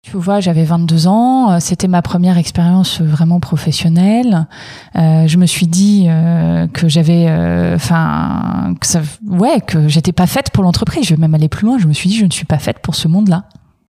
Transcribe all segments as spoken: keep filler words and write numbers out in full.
Tu vois, j'avais vingt-deux ans, c'était ma première expérience vraiment professionnelle. Euh, je me suis dit euh, que j'avais, enfin, euh, que ça, ouais, que j'étais pas faite pour l'entreprise. Je vais même aller plus loin. Je me suis dit, je ne suis pas faite pour ce monde-là.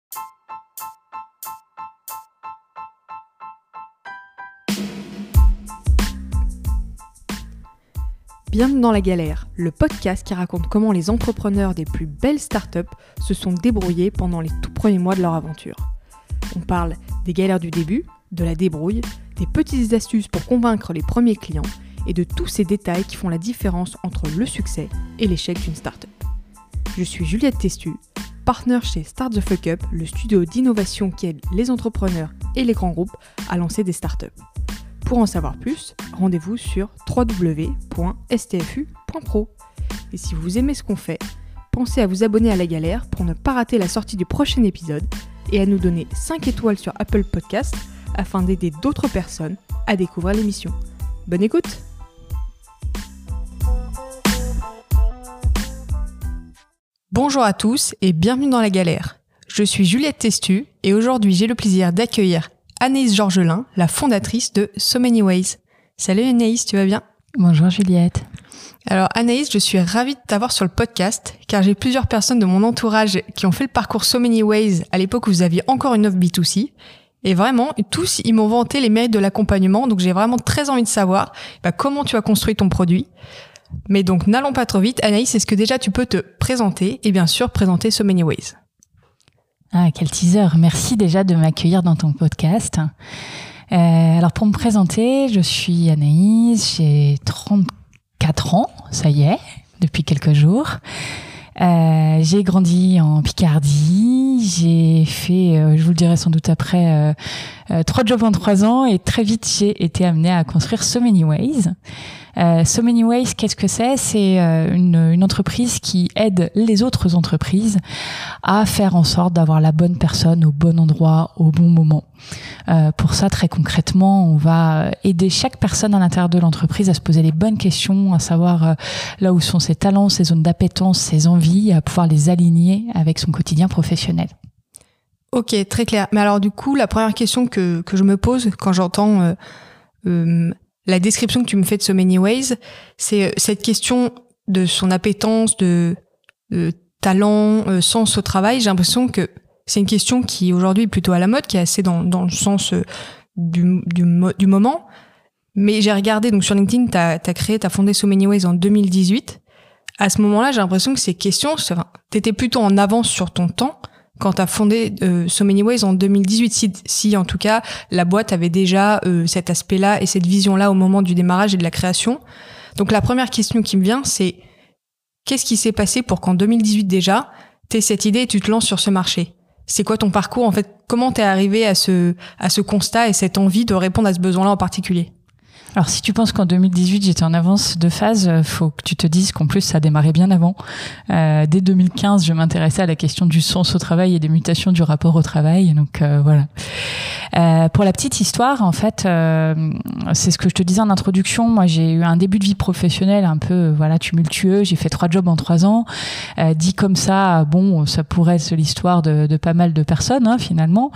Bienvenue dans La Galère, le podcast qui raconte comment les entrepreneurs des plus belles startups se sont débrouillés pendant les tout premiers mois de leur aventure. On parle des galères du début, de la débrouille, des petites astuces pour convaincre les premiers clients et de tous ces détails qui font la différence entre le succès et l'échec d'une startup. Je suis Juliette Testu, partenaire chez Start the Fuck Up, le studio d'innovation qui aide les entrepreneurs et les grands groupes à lancer des startups. Pour en savoir plus, rendez-vous sur w w w point s t f u point pro. Et si vous aimez ce qu'on fait, pensez à vous abonner à La Galère pour ne pas rater la sortie du prochain épisode et à nous donner cinq étoiles sur Apple Podcasts afin d'aider d'autres personnes à découvrir l'émission. Bonne écoute! Bonjour à tous et bienvenue dans La Galère. Je suis Juliette Testu et aujourd'hui j'ai le plaisir d'accueillir Anaïs Georgelin, la fondatrice de So Many Ways. Salut Anaïs, tu vas bien? Bonjour Juliette. Alors Anaïs, je suis ravie de t'avoir sur le podcast car j'ai plusieurs personnes de mon entourage qui ont fait le parcours So Many Ways à l'époque où vous aviez encore une offre B deux C. Et vraiment, tous, ils m'ont vanté les mérites de l'accompagnement. Donc j'ai vraiment très envie de savoir bah, comment tu as construit ton produit. Mais donc n'allons pas trop vite. Anaïs, est-ce que déjà tu peux te présenter et bien sûr présenter So Many Ways? Ah, quel teaser. Merci déjà de m'accueillir dans ton podcast. Euh, alors, pour me présenter, je suis Anaïs, j'ai trente-quatre ans, ça y est, depuis quelques jours. Euh, j'ai grandi en Picardie, j'ai fait, euh, je vous le dirai sans doute après, euh, euh, trois jobs en trois ans et très vite j'ai été amenée à construire So Many Ways. Euh, So Many Ways, qu'est-ce que c'est? C'est euh, une, une entreprise qui aide les autres entreprises à faire en sorte d'avoir la bonne personne au bon endroit, au bon moment. Euh, pour ça, très concrètement, on va aider chaque personne à l'intérieur de l'entreprise à se poser les bonnes questions, à savoir euh, là où sont ses talents, ses zones d'appétence, ses envies, à pouvoir les aligner avec son quotidien professionnel. Ok, très clair. Mais alors du coup, la première question que, que je me pose quand j'entends euh, euh, la description que tu me fais de So Many Ways, c'est cette question de son appétence, de, de talent, euh, sens au travail. J'ai l'impression que c'est une question qui aujourd'hui est plutôt à la mode, qui est assez dans, dans le sens euh, du, du, du moment. Mais j'ai regardé, donc sur LinkedIn, t'as, t'as créé, t'as fondé So Many Ways en deux mille dix-huit. À ce moment-là, j'ai l'impression que ces questions, enfin, t'étais plutôt en avance sur ton temps quand t'as fondé euh, So Many Ways en deux mille dix-huit, si, si en tout cas la boîte avait déjà euh, cet aspect-là et cette vision-là au moment du démarrage et de la création. Donc la première question qui me vient, c'est qu'est-ce qui s'est passé pour qu'en deux mille dix-huit déjà, t'aies cette idée et tu te lances sur ce marché? C'est quoi ton parcours en fait? Comment t'es arrivé à ce à ce constat et cette envie de répondre à ce besoin-là en particulier? Alors, si tu penses qu'en deux mille dix-huit, j'étais en avance de phase, faut que tu te dises qu'en plus, ça a démarré bien avant. Euh, dès deux mille quinze, je m'intéressais à la question du sens au travail et des mutations du rapport au travail. Donc, euh, voilà. Euh, pour la petite histoire, en fait, euh, c'est ce que je te disais en introduction. Moi, j'ai eu un début de vie professionnelle un peu, voilà, tumultueux. J'ai fait trois jobs en trois ans. Euh, dit comme ça, bon, ça pourrait être l'histoire de, de pas mal de personnes, hein, finalement.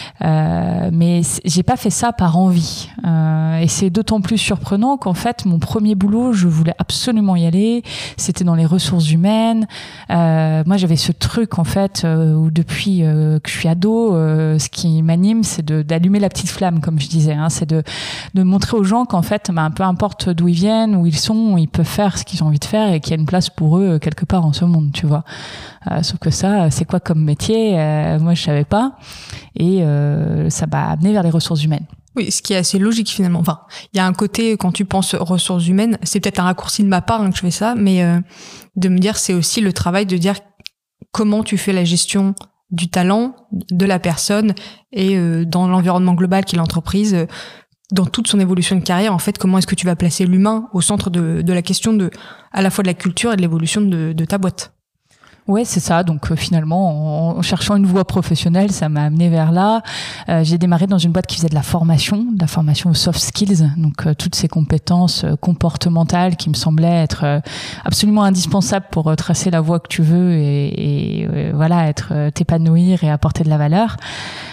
Euh, mais j'ai pas fait ça par envie. Euh, et c'est d'autant plus surprenant qu'en fait mon premier boulot, je voulais absolument y aller, c'était dans les ressources humaines. Euh, moi j'avais ce truc en fait euh, où depuis euh, que je suis ado, euh, ce qui m'anime c'est de, d'allumer la petite flamme comme je disais, hein, c'est de, de montrer aux gens qu'en fait bah, peu importe d'où ils viennent, où ils sont, ils peuvent faire ce qu'ils ont envie de faire et qu'il y a une place pour eux quelque part en ce monde, tu vois. Euh, sauf que ça, c'est quoi comme métier? euh, Moi je savais pas et euh, ça m'a amené vers les ressources humaines. Oui, ce qui est assez logique finalement. Enfin, il y a un côté, quand tu penses ressources humaines, c'est peut-être un raccourci de ma part hein, que je fais ça, mais euh, de me dire, c'est aussi le travail de dire comment tu fais la gestion du talent, de la personne et euh, dans l'environnement global qui est l'entreprise, euh, dans toute son évolution de carrière, en fait, comment est-ce que tu vas placer l'humain au centre de, de la question de, à la fois de la culture et de l'évolution de, de ta boîte. Ouais, c'est ça. Donc euh, finalement, en, en cherchant une voie professionnelle, ça m'a amené vers là. Euh, j'ai démarré dans une boîte qui faisait de la formation, de la formation aux soft skills, donc euh, toutes ces compétences euh, comportementales qui me semblaient être euh, absolument indispensables pour euh, tracer la voie que tu veux et, et euh, voilà, être euh, t'épanouir et apporter de la valeur.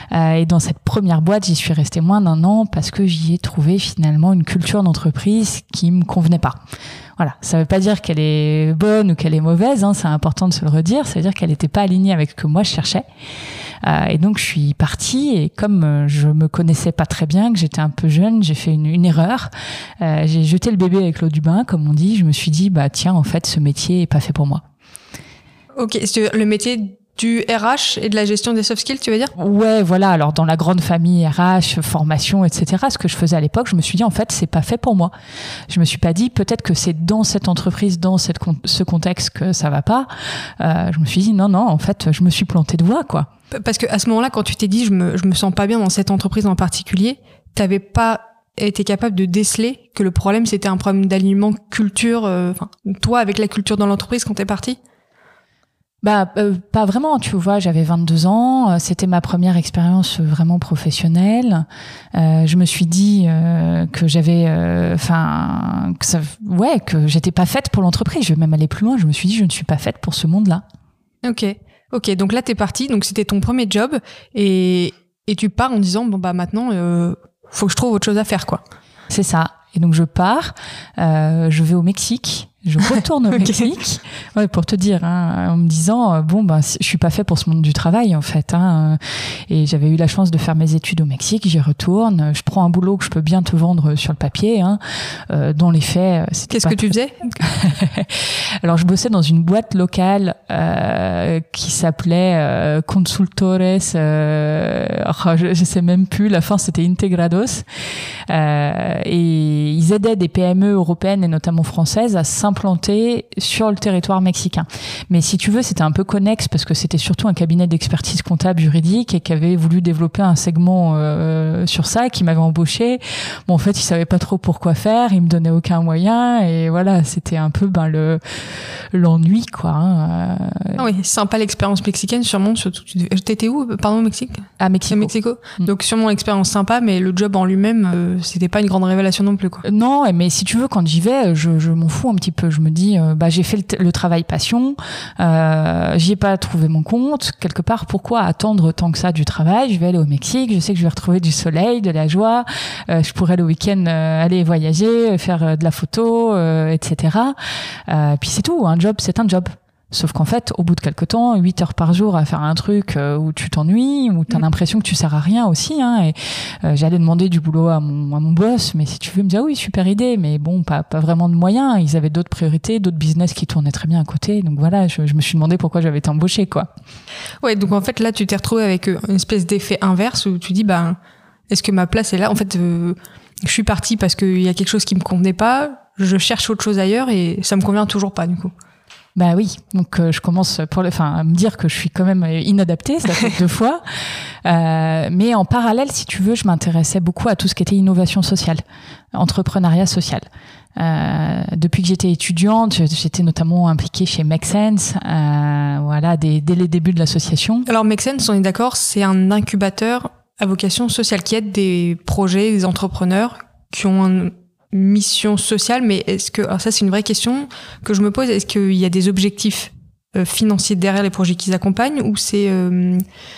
Euh, et dans cette première boîte, j'y suis restée moins d'un an parce que j'y ai trouvé finalement une culture d'entreprise qui me convenait pas. Voilà, ça veut pas dire qu'elle est bonne ou qu'elle est mauvaise, hein, c'est important de se le redire, ça veut dire qu'elle n'était pas alignée avec ce que moi je cherchais. Euh, et donc je suis partie, et comme euh, je me connaissais pas très bien, que j'étais un peu jeune, j'ai fait une, une erreur. Euh, j'ai jeté le bébé avec l'eau du bain, comme on dit. Je me suis dit, bah tiens, en fait, ce métier est pas fait pour moi. Ok, c'est le métier du R H et de la gestion des soft skills, tu veux dire? Ouais, voilà. Alors dans la grande famille R H, formation, et cetera. Ce que je faisais à l'époque, je me suis dit en fait, c'est pas fait pour moi. Je me suis pas dit peut-être que c'est dans cette entreprise, dans cette con- ce contexte que ça va pas. Euh, je me suis dit non, non. En fait, je me suis plantée de voie, quoi. Parce que à ce moment-là, quand tu t'es dit je me je me sens pas bien dans cette entreprise en particulier, t'avais pas été capable de déceler que le problème c'était un problème d'alignement culture, euh, enfin toi avec la culture dans l'entreprise quand t'es partie? Bah euh, pas vraiment, tu vois, j'avais vingt-deux ans, euh, c'était ma première expérience vraiment professionnelle. Euh, je me suis dit euh, que j'avais enfin euh, que ça ouais, que j'étais pas faite pour l'entreprise, je vais même aller plus loin, je me suis dit je ne suis pas faite pour ce monde-là. OK. OK, donc là t'es partie, donc c'était ton premier job et et tu pars en disant bon bah maintenant euh, faut que je trouve autre chose à faire, quoi. C'est ça. Et donc je pars, euh, je vais au Mexique. Je retourne au okay. Mexique, ouais, pour te dire, hein, en me disant bon ben je suis pas fait pour ce monde du travail en fait, hein, et j'avais eu la chance de faire mes études au Mexique, j'y retourne, je prends un boulot que je peux bien te vendre sur le papier, hein, euh, dans les faits. Qu'est-ce que tu faisais? Alors je bossais dans une boîte locale euh, qui s'appelait euh, Consultores, euh, oh, je, je sais même plus, la fin c'était Integrados, euh, et ils aidaient des P M E européennes et notamment françaises à s'impliquer implanté sur le territoire mexicain. Mais si tu veux, c'était un peu connexe parce que c'était surtout un cabinet d'expertise comptable juridique et qui avait voulu développer un segment euh, sur ça, qui m'avait embauché. Bon, en fait, ils savaient pas trop pourquoi faire, ils me donnaient aucun moyen et voilà, c'était un peu ben le l'ennui, quoi. Hein. Ah oui, sympa l'expérience mexicaine, sûrement. Surtout, tu... t'étais où, pardon, au Mexique? À Mexico. À Mexico. Mm. Donc sûrement l'expérience sympa, mais le job en lui-même, euh, c'était pas une grande révélation non plus, quoi. Non, mais si tu veux, quand j'y vais, je, je m'en fous un petit peu. Je me dis, euh, bah j'ai fait le, t- le travail passion, euh, j'y ai pas trouvé mon compte. Quelque part, pourquoi attendre tant que ça du travail? Je vais aller au Mexique, je sais que je vais retrouver du soleil, de la joie. Euh, je pourrais le week-end euh, aller voyager, faire euh, de la photo, euh, et cetera. Euh, puis c'est tout. Un job, c'est un job. Sauf qu'en fait, au bout de quelque temps, huit heures par jour à faire un truc euh, où tu t'ennuies, où t'as mmh. l'impression que tu sers à rien aussi, hein, et euh, j'allais demander du boulot à mon, à mon boss, mais si tu veux me dire oui, super idée, mais bon, pas, pas vraiment de moyens, ils avaient d'autres priorités, d'autres business qui tournaient très bien à côté, donc voilà, je, je me suis demandé pourquoi j'avais été embauchée, quoi. Ouais, donc en fait, là, tu t'es retrouvée avec une espèce d'effet inverse où tu dis, bah, est-ce que ma place est là? En fait, euh, je suis partie parce qu'il y a quelque chose qui me convenait pas, je cherche autre chose ailleurs et ça me convient toujours pas, du coup. Bah oui, donc euh, je commence pour le, enfin à me dire que je suis quand même inadaptée, ça fait deux fois. Euh, mais en parallèle, si tu veux, je m'intéressais beaucoup à tout ce qui était innovation sociale, entrepreneuriat social. Euh, depuis que j'étais étudiante, j'étais notamment impliquée chez Make Sense, euh, voilà, dès, dès les débuts de l'association. Alors Make Sense, on est d'accord, c'est un incubateur à vocation sociale qui aide des projets, des entrepreneurs qui ont un mission sociale, mais est-ce que, alors ça c'est une vraie question que je me pose, est-ce qu'il y a des objectifs euh, financiers derrière les projets qu'ils accompagnent ou c'est euh,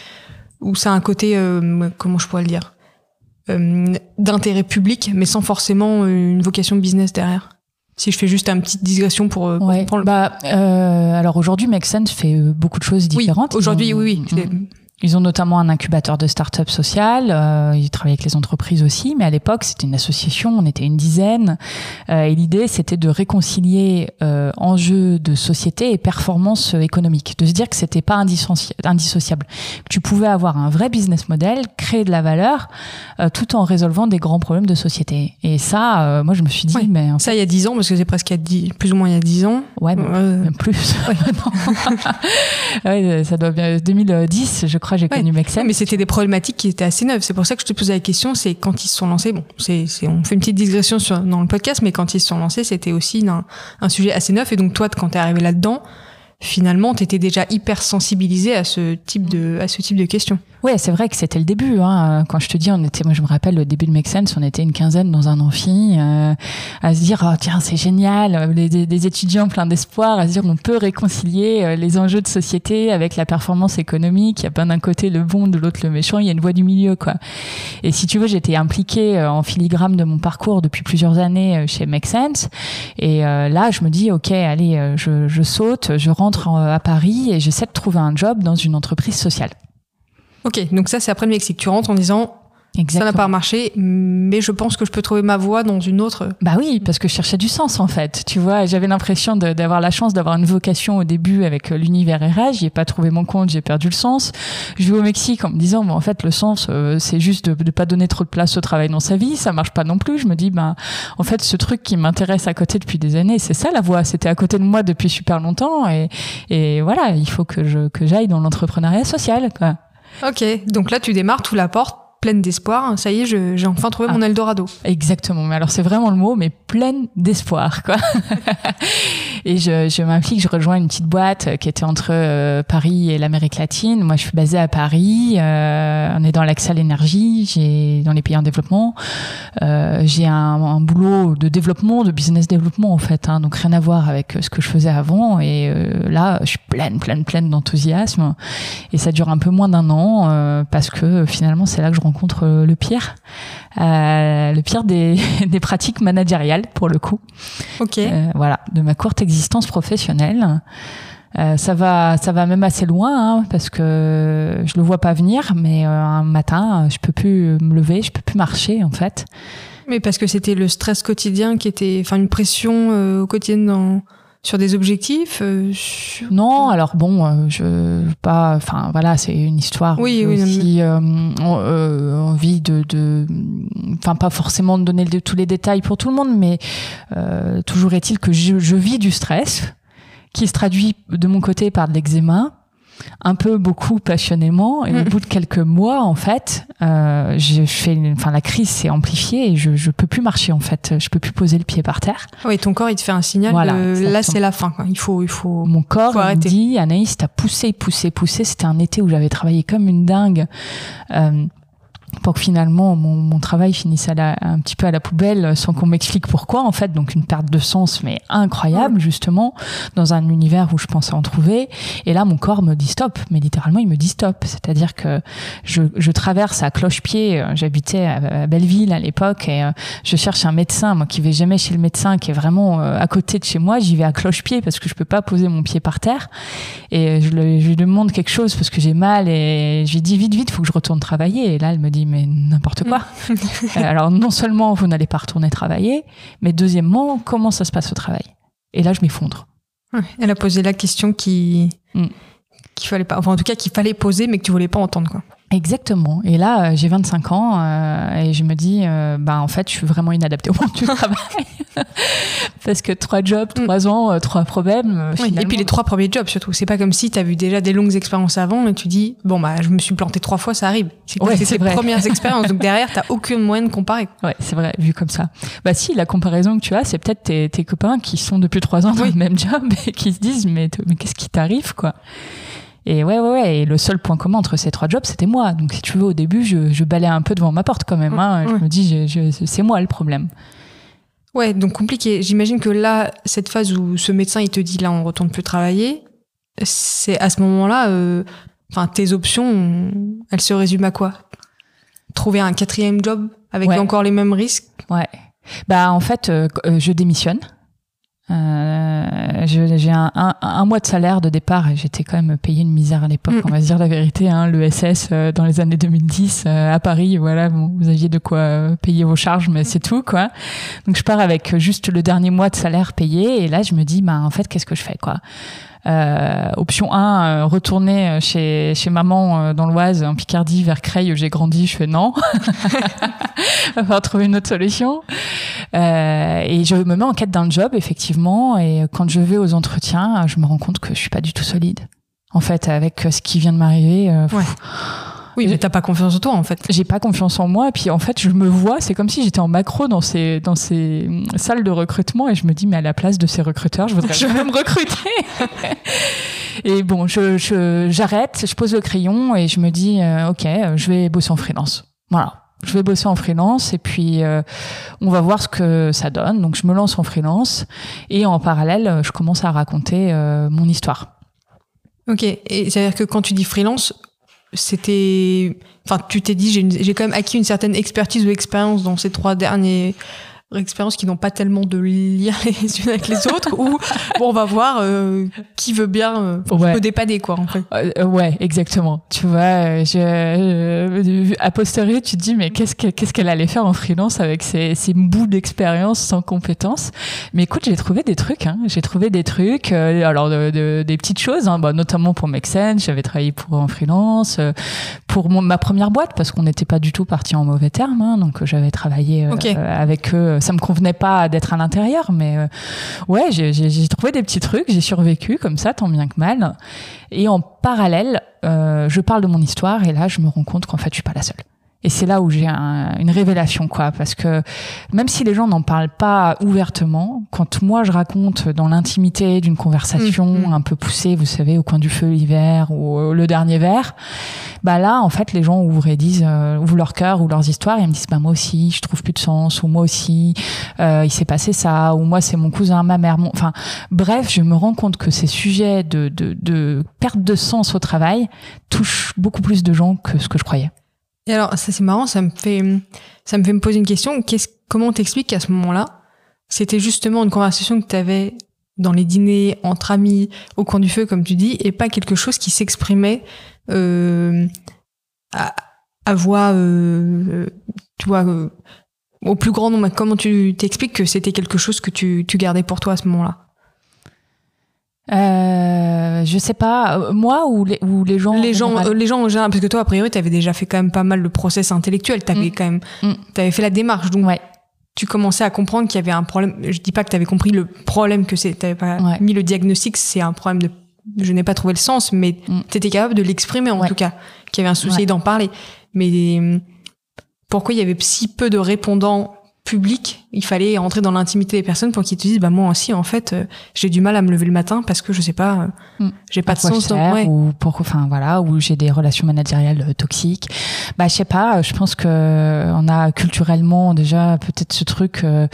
ou c'est un côté euh, comment je pourrais le dire euh, d'intérêt public mais sans forcément une vocation de business derrière? Si je fais juste une petite digression pour, pour ouais, prendre le... bah euh, alors aujourd'hui Make Sense fait beaucoup de choses différentes. Oui, aujourd'hui ont, oui oui. Mmh. Ils ont notamment un incubateur de start-up sociales, euh, ils travaillent avec les entreprises aussi, mais à l'époque, c'était une association, on était une dizaine, euh, et l'idée, c'était de réconcilier euh, enjeux de société et performance économique, de se dire que c'était pas indissoci- indissociable, que tu pouvais avoir un vrai business model, créer de la valeur, euh, tout en résolvant des grands problèmes de société. Et ça, euh, moi, je me suis dit... Oui, mais ça, il y a dix ans, parce que c'est presque il y a dix, plus ou moins il y a dix ans. Ouais, euh... même plus. Ouais, ça doit bien... deux mille dix, je crois, j'ai connu ouais. Make Sense. Ouais, mais c'était des problématiques qui étaient assez neuves. C'est pour ça que je te posais la question, c'est quand ils se sont lancés, bon, c'est, c'est, on fait une petite digression sur, dans le podcast, mais quand ils se sont lancés, c'était aussi un, un sujet assez neuf. Et donc toi, quand t'es arrivé là-dedans, finalement, tu étais déjà hyper sensibilisée à ce type de, à ce type de questions. Ouais, c'est vrai que c'était le début. Hein. Quand je te dis, on était, moi je me rappelle le début de Make Sense, on était une quinzaine dans un amphi euh, à se dire, oh, tiens, c'est génial, les, des, des étudiants pleins d'espoir, à se dire on peut réconcilier les enjeux de société avec la performance économique. Il y a pas d'un côté le bon, de l'autre le méchant, il y a une voie du milieu, quoi. Et si tu veux, j'étais impliquée en filigrane de mon parcours depuis plusieurs années chez Make Sense. Et euh, là, je me dis, ok, allez, je, je saute, je rentre en, à Paris et j'essaie de trouver un job dans une entreprise sociale. Ok, donc ça c'est après le Mexique. Tu rentres en disant Exactement. Ça n'a pas marché, mais je pense que je peux trouver ma voie dans une autre. Bah oui, parce que je cherchais du sens en fait. Tu vois, j'avais l'impression de, d'avoir la chance d'avoir une vocation au début avec l'univers R H. J'y ai pas trouvé mon compte, j'ai perdu le sens. Je vais au Mexique en me disant, bon, en fait, le sens, euh, c'est juste de ne pas donner trop de place au travail dans sa vie. Ça marche pas non plus. Je me dis, bah, en fait, ce truc qui m'intéresse à côté depuis des années, c'est ça la voie. C'était à côté de moi depuis super longtemps, et, et voilà, il faut que je que j'aille dans l'entrepreneuriat social, quoi. Ok, donc là tu démarres, tu la portes, pleine d'espoir. Ça y est, je, j'ai enfin trouvé ah, mon Eldorado. Exactement. Mais alors c'est vraiment le mot, mais pleine d'espoir, quoi. Et je, je m'implique, je rejoins une petite boîte qui était entre euh, Paris et l'Amérique latine. Moi, je suis basée à Paris. Euh, on est dans l'accès à l'énergie, j'ai dans les pays en développement. Euh, j'ai un, un boulot de développement, de business développement en fait, hein, donc rien à voir avec ce que je faisais avant. Et euh, là, je suis pleine, pleine, pleine d'enthousiasme. Et ça dure un peu moins d'un an euh, parce que finalement, c'est là que je rencontre le pire. Euh, le pire des, des pratiques managériales pour le coup. Ok. Euh, voilà, de ma courte existence professionnelle. Euh, ça va, ça va même assez loin hein, parce que je le vois pas venir. Mais euh, un matin, je peux plus me lever, je peux plus marcher en fait. Mais parce que c'était le stress quotidien qui était, enfin une pression euh, au quotidien dans. Sur des objectifs euh, sur... Non, alors bon, euh, je pas, enfin voilà, c'est une histoire. Oui, où oui. Aussi, euh, on, euh, envie de, de, enfin pas forcément de donner le, tous les détails pour tout le monde, mais euh, toujours est-il que je, je vis du stress, qui se traduit de mon côté par de l'eczéma. Un peu, beaucoup, passionnément, et mmh. au bout de quelques mois, en fait, euh, je fais, enfin, la crise s'est amplifiée et je, je peux plus marcher, en fait, je peux plus poser le pied par terre. Oui, ton corps, il te fait un signal. Voilà, de, là, c'est la fin, quoi. Il faut, il faut. Mon corps faut me dit, Anaïs, t'as poussé, poussé, poussé. C'était un été où j'avais travaillé comme une dingue. Euh, pour que finalement mon, mon travail finisse à la, un petit peu à la poubelle sans qu'on m'explique pourquoi en fait, donc une perte de sens mais incroyable justement dans un univers où je pensais en trouver. Et là mon corps me dit stop, mais littéralement il me dit stop, c'est-à-dire que je, je traverse à cloche-pied, j'habitais à Belleville à l'époque et je cherche un médecin, moi qui vais jamais chez le médecin, qui est vraiment à côté de chez moi, j'y vais à cloche-pied parce que je peux pas poser mon pied par terre et je, le, je lui demande quelque chose parce que j'ai mal et je lui dis vite vite faut que je retourne travailler et là elle me dit mais n'importe quoi. Alors non seulement vous n'allez pas retourner travailler, mais deuxièmement, comment ça se passe au travail? Et là, je m'effondre. Elle a posé la question qui mm. qu'il fallait pas, enfin en tout cas qu'il fallait poser, mais que tu voulais pas entendre, quoi. Exactement. Et là, euh, j'ai vingt-cinq ans euh, et je me dis, euh, bah en fait, je suis vraiment inadaptée au monde du travail parce que trois jobs, trois mm. ans, euh, trois problèmes. Euh, oui, et puis les trois premiers jobs surtout. C'est pas comme si tu as vu déjà des longues expériences avant et tu dis, bon bah je me suis plantée trois fois, ça arrive. C'est, ouais, c'est tes premières expériences, donc derrière t'as aucun moyen de comparer. Ouais, c'est vrai, vu comme ça. Bah si, la comparaison que tu as, c'est peut-être tes, tes copains qui sont depuis trois ans dans oui. le même job et qui se disent, mais, mais qu'est-ce qui t'arrive, quoi? Et ouais, ouais, ouais. Et le seul point commun entre ces trois jobs, c'était moi. Donc, si tu veux, au début, je, je balayais un peu devant ma porte quand même. Hein. Ouais. Je me dis, je, je, c'est moi le problème. Ouais, donc compliqué. J'imagine que là, cette phase où ce médecin, il te dit, là, on retourne plus travailler, c'est à ce moment-là, euh, enfin, tes options, elles se résument à quoi? Trouver un quatrième job avec ouais. encore les mêmes risques? Ouais. Bah, en fait, euh, je démissionne. Euh, je, j'ai un, un, un mois de salaire de départ et j'étais quand même payée une misère à l'époque, mmh. on va se dire la vérité, hein, l'E S S euh, dans les années deux mille dix euh, à Paris, voilà, bon, vous aviez de quoi euh, payer vos charges, mais c'est tout, quoi. Donc je pars avec juste le dernier mois de salaire payé et là je me dis, bah en fait qu'est-ce que je fais, quoi. Euh, option un, euh, retourner chez, chez maman euh, dans l'Oise, en Picardie, vers Creil, où j'ai grandi. Je fais non. Va falloir trouver une autre solution. Euh, et je me mets en quête d'un job, effectivement. Et quand je vais aux entretiens, je me rends compte que je suis pas du tout solide. En fait, avec ce qui vient de m'arriver, euh, ouais. Oui, mais t'as pas confiance en toi, en fait. J'ai pas confiance en moi. Puis en fait, je me vois, c'est comme si j'étais en macro dans ces, dans ces salles de recrutement et je me dis, mais à la place de ces recruteurs, je voudrais je veux me recruter. Et bon, je, je, j'arrête, je pose le crayon et je me dis, euh, ok, je vais bosser en freelance. Voilà. Je vais bosser en freelance et puis euh, on va voir ce que ça donne. Donc je me lance en freelance et en parallèle, je commence à raconter euh, mon histoire. Ok, et c'est-à-dire que quand tu dis freelance, c'était, enfin, tu t'es dit, j'ai, une... j'ai quand même acquis une certaine expertise ou expérience dans ces trois dernières expériences qui n'ont pas tellement de lien les unes avec les autres, ou bon, on va voir euh, qui veut bien euh, ouais. me dépanner, quoi, en fait. Euh, ouais, exactement. Tu vois, je, euh, a posteriori, tu te dis, mais qu'est-ce, que, qu'est-ce qu'elle allait faire en freelance avec ces, ces bouts d'expérience sans compétences? Mais écoute, j'ai trouvé des trucs, hein. J'ai trouvé des trucs, euh, alors de, de, des petites choses, hein, bah, notamment pour Make Sense, j'avais travaillé pour en freelance, euh, pour mon, ma première boîte, parce qu'on n'était pas du tout partis en mauvais termes, hein, donc euh, j'avais travaillé euh, okay. euh, avec eux. Ça me convenait pas d'être à l'intérieur, mais euh, ouais, j'ai, j'ai, j'ai trouvé des petits trucs, j'ai survécu comme ça, tant bien que mal. Et en parallèle, euh, je parle de mon histoire et là, je me rends compte qu'en fait, je suis pas la seule. Et c'est là où j'ai un, une révélation, quoi, parce que même si les gens n'en parlent pas ouvertement, quand moi je raconte dans l'intimité d'une conversation mmh, mmh. un peu poussée, vous savez, au coin du feu l'hiver ou le dernier verre, bah là, en fait, les gens ouvrent et disent, euh, ouvrent leur cœur ou leurs histoires et ils me disent, bah moi aussi, je trouve plus de sens, ou moi aussi, euh, il s'est passé ça, ou moi c'est mon cousin, ma mère, mon... enfin, bref, je me rends compte que ces sujets de, de, de perte de sens au travail touchent beaucoup plus de gens que ce que je croyais. Et alors, ça c'est marrant, ça me fait, ça me fait me poser une question. Qu'est-ce, comment t'expliques qu'à ce moment-là, c'était justement une conversation que t'avais dans les dîners, entre amis, au coin du feu, comme tu dis, et pas quelque chose qui s'exprimait euh, à, à voix, euh, tu vois, euh, au plus grand nombre. Comment tu t'expliques que c'était quelque chose que tu, tu gardais pour toi à ce moment-là? Euh, je sais pas, moi ou les, ou les gens les gens euh, les gens en général, parce que toi a priori t'avais déjà fait quand même pas mal le process intellectuel, t'avais mmh. quand même mmh. t'avais fait la démarche, donc ouais. tu commençais à comprendre qu'il y avait un problème. Je dis pas que t'avais compris le problème, que c'est, t'avais pas ouais. mis le diagnostic, c'est un problème de je n'ai pas trouvé le sens, mais mmh. t'étais capable de l'exprimer en ouais. tout cas, qu'il y avait un souci ouais. d'en parler. Mais pourquoi il y avait si peu de répondants public, il fallait entrer dans l'intimité des personnes pour qu'ils te disent, bah moi aussi en fait euh, j'ai du mal à me lever le matin parce que je sais pas, euh, mm. j'ai pas de sens dans ouais. ou pour enfin voilà, ou j'ai des relations managériales euh, toxiques. Bah je sais pas, je pense que on a culturellement déjà peut-être ce truc euh,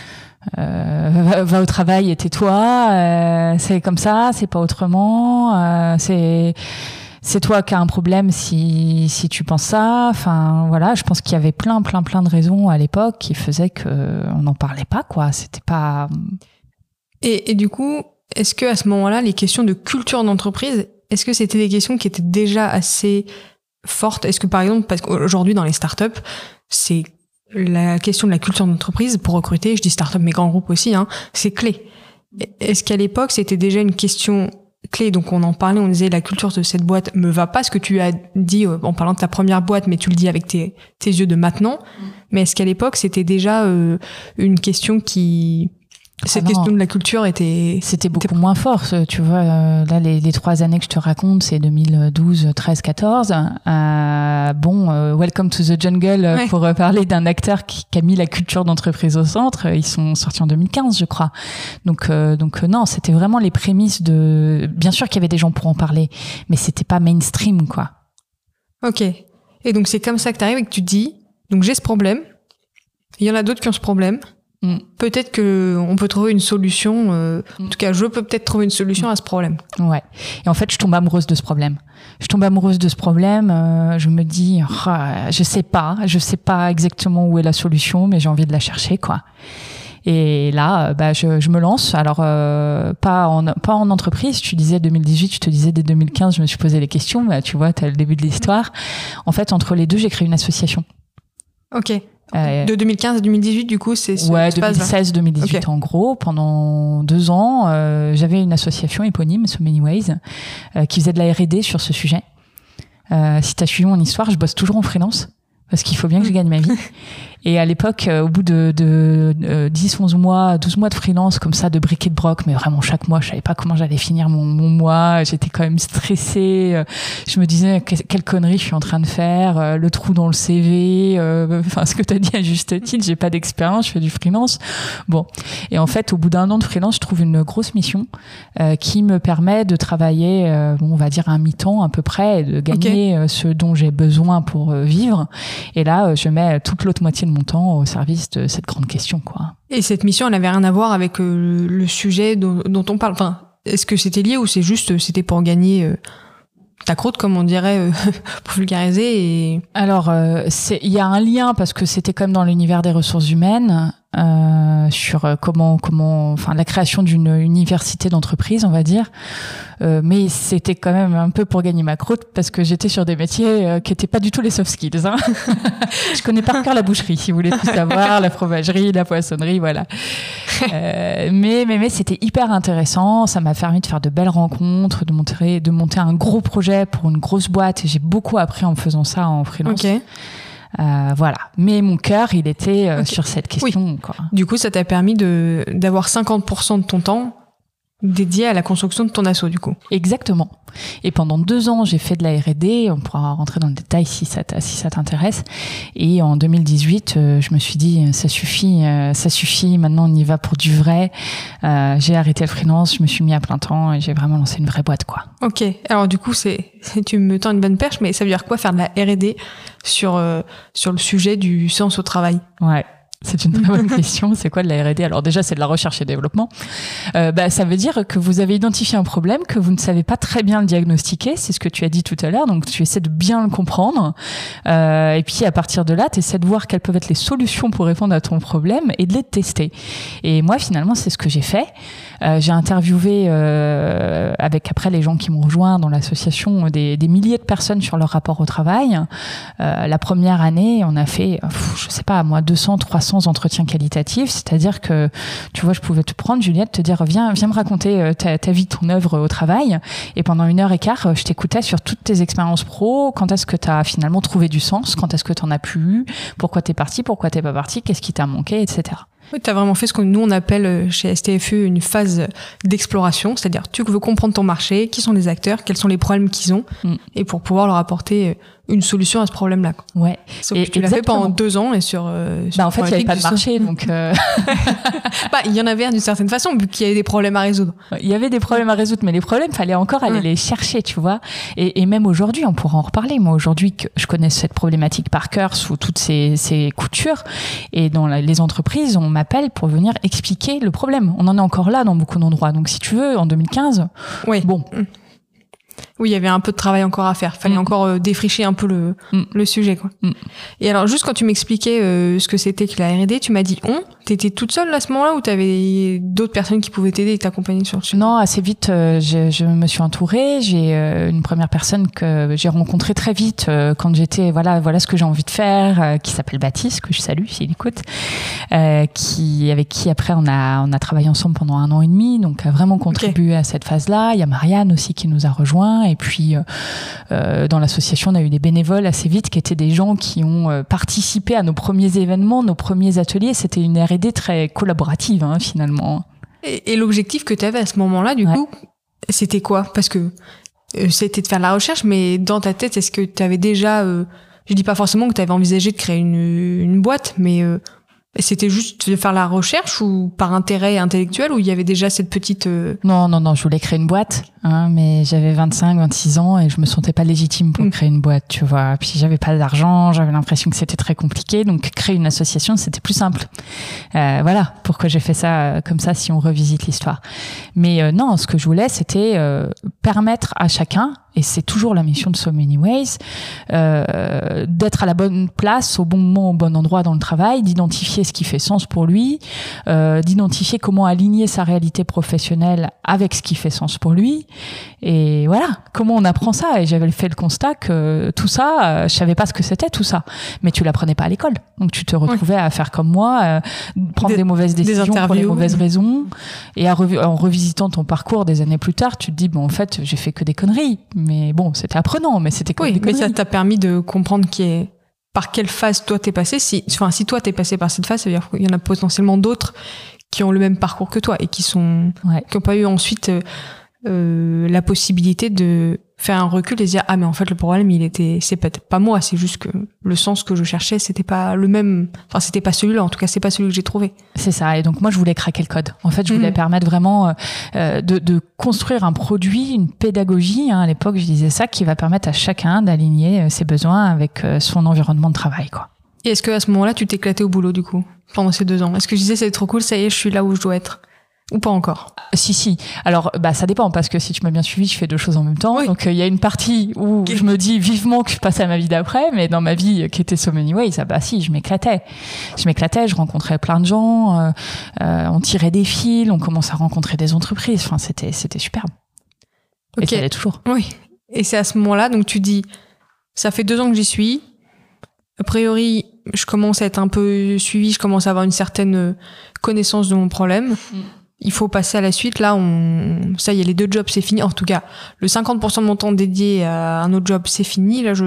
euh, va, va au travail et tais-toi, euh, c'est comme ça, c'est pas autrement, euh, c'est c'est toi qui as un problème si si tu penses ça. Enfin voilà, je pense qu'il y avait plein plein plein de raisons à l'époque qui faisaient que on n'en parlait pas, quoi. C'était pas. Et, et du coup, est-ce que à ce moment-là, les questions de culture d'entreprise, est-ce que c'était des questions qui étaient déjà assez fortes? Est-ce que par exemple, parce qu'aujourd'hui dans les startups, c'est la question de la culture d'entreprise pour recruter, je dis startup mais grands groupes aussi, hein, c'est clé. Est-ce qu'à l'époque c'était déjà une question clé? Donc on en parlait, on disait la culture de cette boîte me va pas, ce que tu as dit en parlant de ta première boîte, mais tu le dis avec tes, tes yeux de maintenant. Mmh. Mais est-ce qu'à l'époque c'était déjà euh, une question qui... Cette ah question de la culture était... C'était beaucoup était... moins fort, tu vois. Euh, là, les, les trois années que je te raconte, c'est deux mille douze, treize, quatorze. Euh, bon, euh, Welcome to the Jungle, ouais. pour parler d'un acteur qui, qui a mis la culture d'entreprise au centre. Ils sont sortis en deux mille quinze, je crois. Donc, euh, donc euh, non, c'était vraiment les prémices de... Bien sûr qu'il y avait des gens pour en parler, mais c'était pas mainstream, quoi. Ok. Et donc, c'est comme ça que t'arrives et que tu te dis, donc j'ai ce problème, il y en a d'autres qui ont ce problème, Mm. peut-être que on peut trouver une solution. Euh, mm. En tout cas, je peux peut-être trouver une solution mm. à ce problème. Ouais. Et en fait, je tombe amoureuse de ce problème. Je tombe amoureuse de ce problème. Euh, je me dis, oh, je sais pas, je sais pas exactement où est la solution, mais j'ai envie de la chercher, quoi. Et là, bah, je, je me lance. Alors, euh, pas en pas en entreprise. Tu disais deux mille dix-huit, je te disais dès deux mille quinze, je me suis posé les questions. Bah, tu vois, t'as le début de l'histoire. En fait, entre les deux, j'ai créé une association. Ok. Euh, de deux mille quinze à deux mille dix-huit, du coup, c'est ce ouais, deux mille seize deux mille dix-huit, okay. En gros, pendant deux ans, euh, j'avais une association éponyme, So Many Ways, euh, qui faisait de la R et D sur ce sujet. Euh, si t'as suivi mon histoire, je bosse toujours en freelance. parce qu'il faut bien que je gagne ma vie. Et à l'époque, euh, au bout de, de, de dix, onze mois, douze mois de freelance, comme ça, de bric et de broc, mais vraiment chaque mois, je savais pas comment j'allais finir mon, mon mois. J'étais quand même stressée. Je me disais, quelle connerie je suis en train de faire, le trou dans le C V, euh, enfin, ce que tu as dit à juste titre, j'ai pas d'expérience, je fais du freelance. Bon. Et en fait, au bout d'un an de freelance, je trouve une grosse mission euh, qui me permet de travailler, euh, bon, on va dire, à un mi-temps à peu près, et de gagner okay. euh, ce dont j'ai besoin pour euh, vivre. Et là, euh, je mets toute l'autre moitié de mon temps au service de cette grande question, quoi. Et cette mission, elle n'avait rien à voir avec euh, le sujet dont, dont on parle. Enfin, est-ce que c'était lié ou c'est juste, c'était pour gagner euh, ta croûte, comme on dirait, euh, pour vulgariser et... Alors, euh, il y a un lien parce que c'était quand même dans l'univers des ressources humaines. Euh, sur comment comment enfin la création d'une université d'entreprise, on va dire, euh, mais c'était quand même un peu pour gagner ma croûte parce que j'étais sur des métiers euh, qui étaient pas du tout les soft skills, hein. Je connais par cœur la boucherie, si vous voulez tout savoir, la fromagerie, la poissonnerie, voilà. Euh, mais mais mais c'était hyper intéressant, ça m'a permis de faire de belles rencontres, de monter de monter un gros projet pour une grosse boîte et j'ai beaucoup appris en faisant ça en freelance. Okay. Euh, voilà. Mais mon cœur, il était euh, okay. sur cette question. Oui. Quoi. Du coup, ça t'a permis de, d'avoir cinquante pour cent de ton temps dédié à la construction de ton asso, du coup. Exactement. Et pendant deux ans, j'ai fait de la R et D. On pourra rentrer dans le détail si ça, si ça t'intéresse. Et en deux mille dix-huit, euh, je me suis dit, ça suffit, euh, ça suffit. Maintenant, on y va pour du vrai. Euh, j'ai arrêté le freelance, je me suis mis à plein temps et j'ai vraiment lancé une vraie boîte, quoi. Ok. Alors, du coup, c'est, tu me tends une bonne perche, mais ça veut dire quoi faire de la R et D sur, euh, sur le sujet du sens au travail? Ouais. C'est une très bonne question. C'est quoi de la R et D? Alors déjà, c'est de la recherche et développement. Euh, bah, ça veut dire que vous avez identifié un problème, que vous ne savez pas très bien le diagnostiquer. C'est ce que tu as dit tout à l'heure. Donc, tu essaies de bien le comprendre. Euh, et puis, à partir de là, tu essaies de voir quelles peuvent être les solutions pour répondre à ton problème et de les tester. Et moi, finalement, c'est ce que j'ai fait. Euh, j'ai interviewé, euh, avec après les gens qui m'ont rejoint dans l'association, des, des milliers de personnes sur leur rapport au travail. Euh, la première année, on a fait, pff, je sais pas, moi, deux cents, trois cents entretiens qualitatifs, c'est-à-dire que, tu vois, je pouvais te prendre, Juliette, te dire, viens, viens me raconter ta, ta vie, ton œuvre au travail, et pendant une heure et quart, je t'écoutais sur toutes tes expériences pro, quand est-ce que tu as finalement trouvé du sens, quand est-ce que tu en as plus eu, pourquoi t'es parti, pourquoi t'es pas parti, qu'est-ce qui t'a manqué, et cetera. Oui, tu as vraiment fait ce que nous, on appelle chez S T F U une phase d'exploration, c'est-à-dire tu veux comprendre ton marché, qui sont les acteurs, quels sont les problèmes qu'ils ont, mm. et pour pouvoir leur apporter une solution à ce problème-là. Ouais. Sauf et que tu l'as fait pendant deux ans et sur... Euh, sur bah en fait, il n'y avait pas de marché, donc... Euh... bah, il y en avait d'une certaine façon, vu qu'il y avait des problèmes à résoudre. Il y avait des problèmes à résoudre, mais les problèmes, fallait encore aller ouais. les chercher, tu vois. Et, et même aujourd'hui, on pourra en reparler. Moi, aujourd'hui, que je connais cette problématique par cœur sous toutes ces, ces coutures. Et dans la, les entreprises, on m'appelle pour venir expliquer le problème. On en est encore là dans beaucoup d'endroits. Donc, si tu veux, en deux mille quinze, oui. bon... Oui, il y avait un peu de travail encore à faire. Fallait mmh. encore euh, défricher un peu le, mmh. le sujet, quoi. Mmh. Et alors, juste quand tu m'expliquais euh, ce que c'était que la R et D, tu m'as dit on. T'étais toute seule à ce moment-là ou t'avais d'autres personnes qui pouvaient t'aider et t'accompagner sur le sujet? Non, assez vite, euh, je, je me suis entourée. J'ai euh, une première personne que j'ai rencontrée très vite euh, quand j'étais, voilà, voilà ce que j'ai envie de faire, euh, qui s'appelle Baptiste, que je salue s'il écoute, euh, qui, avec qui après on a, on a travaillé ensemble pendant un an et demi, donc a vraiment contribué okay. à cette phase-là. Il y a Marianne aussi qui nous a rejoints. Et puis, euh, dans l'association, on a eu des bénévoles assez vite qui étaient des gens qui ont euh, participé à nos premiers événements, nos premiers ateliers. C'était une R et D très collaborative, hein, finalement. Et, et l'objectif que tu avais à ce moment-là, du ouais. coup, c'était quoi? Parce que euh, c'était de faire de la recherche, mais dans ta tête, est-ce que tu avais déjà... Euh, je dis pas forcément que tu avais envisagé de créer une, une boîte, mais... Euh, c'était juste de faire la recherche ou par intérêt intellectuel ou il y avait déjà cette petite... Euh... Non, non, non, je voulais créer une boîte, hein, mais j'avais vingt-cinq, vingt-six ans et je me sentais pas légitime pour mmh. créer une boîte, tu vois. Puis j'avais pas d'argent, j'avais l'impression que c'était très compliqué, donc créer une association, c'était plus simple. Euh, voilà, pourquoi j'ai fait ça euh, comme ça si on revisite l'histoire. Mais euh, non, ce que je voulais, c'était euh, permettre à chacun, et c'est toujours la mission de So Many Ways, euh, d'être à la bonne place, au bon moment, au bon endroit dans le travail, d'identifier ce qui fait sens pour lui, euh, d'identifier comment aligner sa réalité professionnelle avec ce qui fait sens pour lui. Et voilà, comment on apprend ça. Et j'avais fait le constat que tout ça, euh, je savais pas ce que c'était tout ça. Mais tu l'apprenais pas à l'école. Donc tu te retrouvais oui. à faire comme moi, euh, prendre des, des mauvaises décisions des pour les mauvaises raisons. Et à rev- en revisitant ton parcours des années plus tard, tu te dis, bon, en fait, j'ai fait que des conneries. Mais bon, c'était apprenant, mais c'était comme oui, des conneries. Mais ça t'a permis de comprendre qui est par quelle phase toi t'es passé. Si, enfin, si toi t'es passé par cette phase, ça veut dire qu'il y en a potentiellement d'autres qui ont le même parcours que toi et qui sont, ouais. qui n'ont pas eu ensuite euh, euh, la possibilité de faire un recul et se dire ah mais en fait le problème il était, c'est peut-être pas moi, c'est juste que le sens que je cherchais c'était pas le même, enfin c'était pas celui-là, en tout cas c'est pas celui que j'ai trouvé. C'est ça. Et donc moi je voulais craquer le code. En fait je voulais mmh. permettre vraiment euh, de, de construire un produit, une pédagogie. Hein, à l'époque je disais ça, qui va permettre à chacun d'aligner ses besoins avec son environnement de travail, quoi. Et est-ce que à ce moment-là tu t'éclatais au boulot du coup pendant ces deux ans? Est-ce que je disais c'est trop cool, ça y est je suis là où je dois être? Ou pas encore? Si, si. Alors, bah, ça dépend, parce que si tu m'as bien suivi, je fais deux choses en même temps. Oui. Donc, il euh, y a une partie où okay. je me dis vivement que je passe à ma vie d'après, mais dans ma vie qui était So Many Ways, ah bah si, je m'éclatais. Je m'éclatais, je rencontrais plein de gens, euh, euh, on tirait des fils, on commençait à rencontrer des entreprises. Enfin, c'était, c'était superbe. Okay. Et ça l'est toujours. Oui. Et c'est à ce moment-là, donc tu dis, ça fait deux ans que j'y suis. A priori, je commence à être un peu suivie, je commence à avoir une certaine connaissance de mon problème. Mm. Il faut passer à la suite. Là, on, ça y est, les deux jobs, c'est fini. En tout cas, le cinquante pour cent de mon temps dédié à un autre job, c'est fini. Là, je,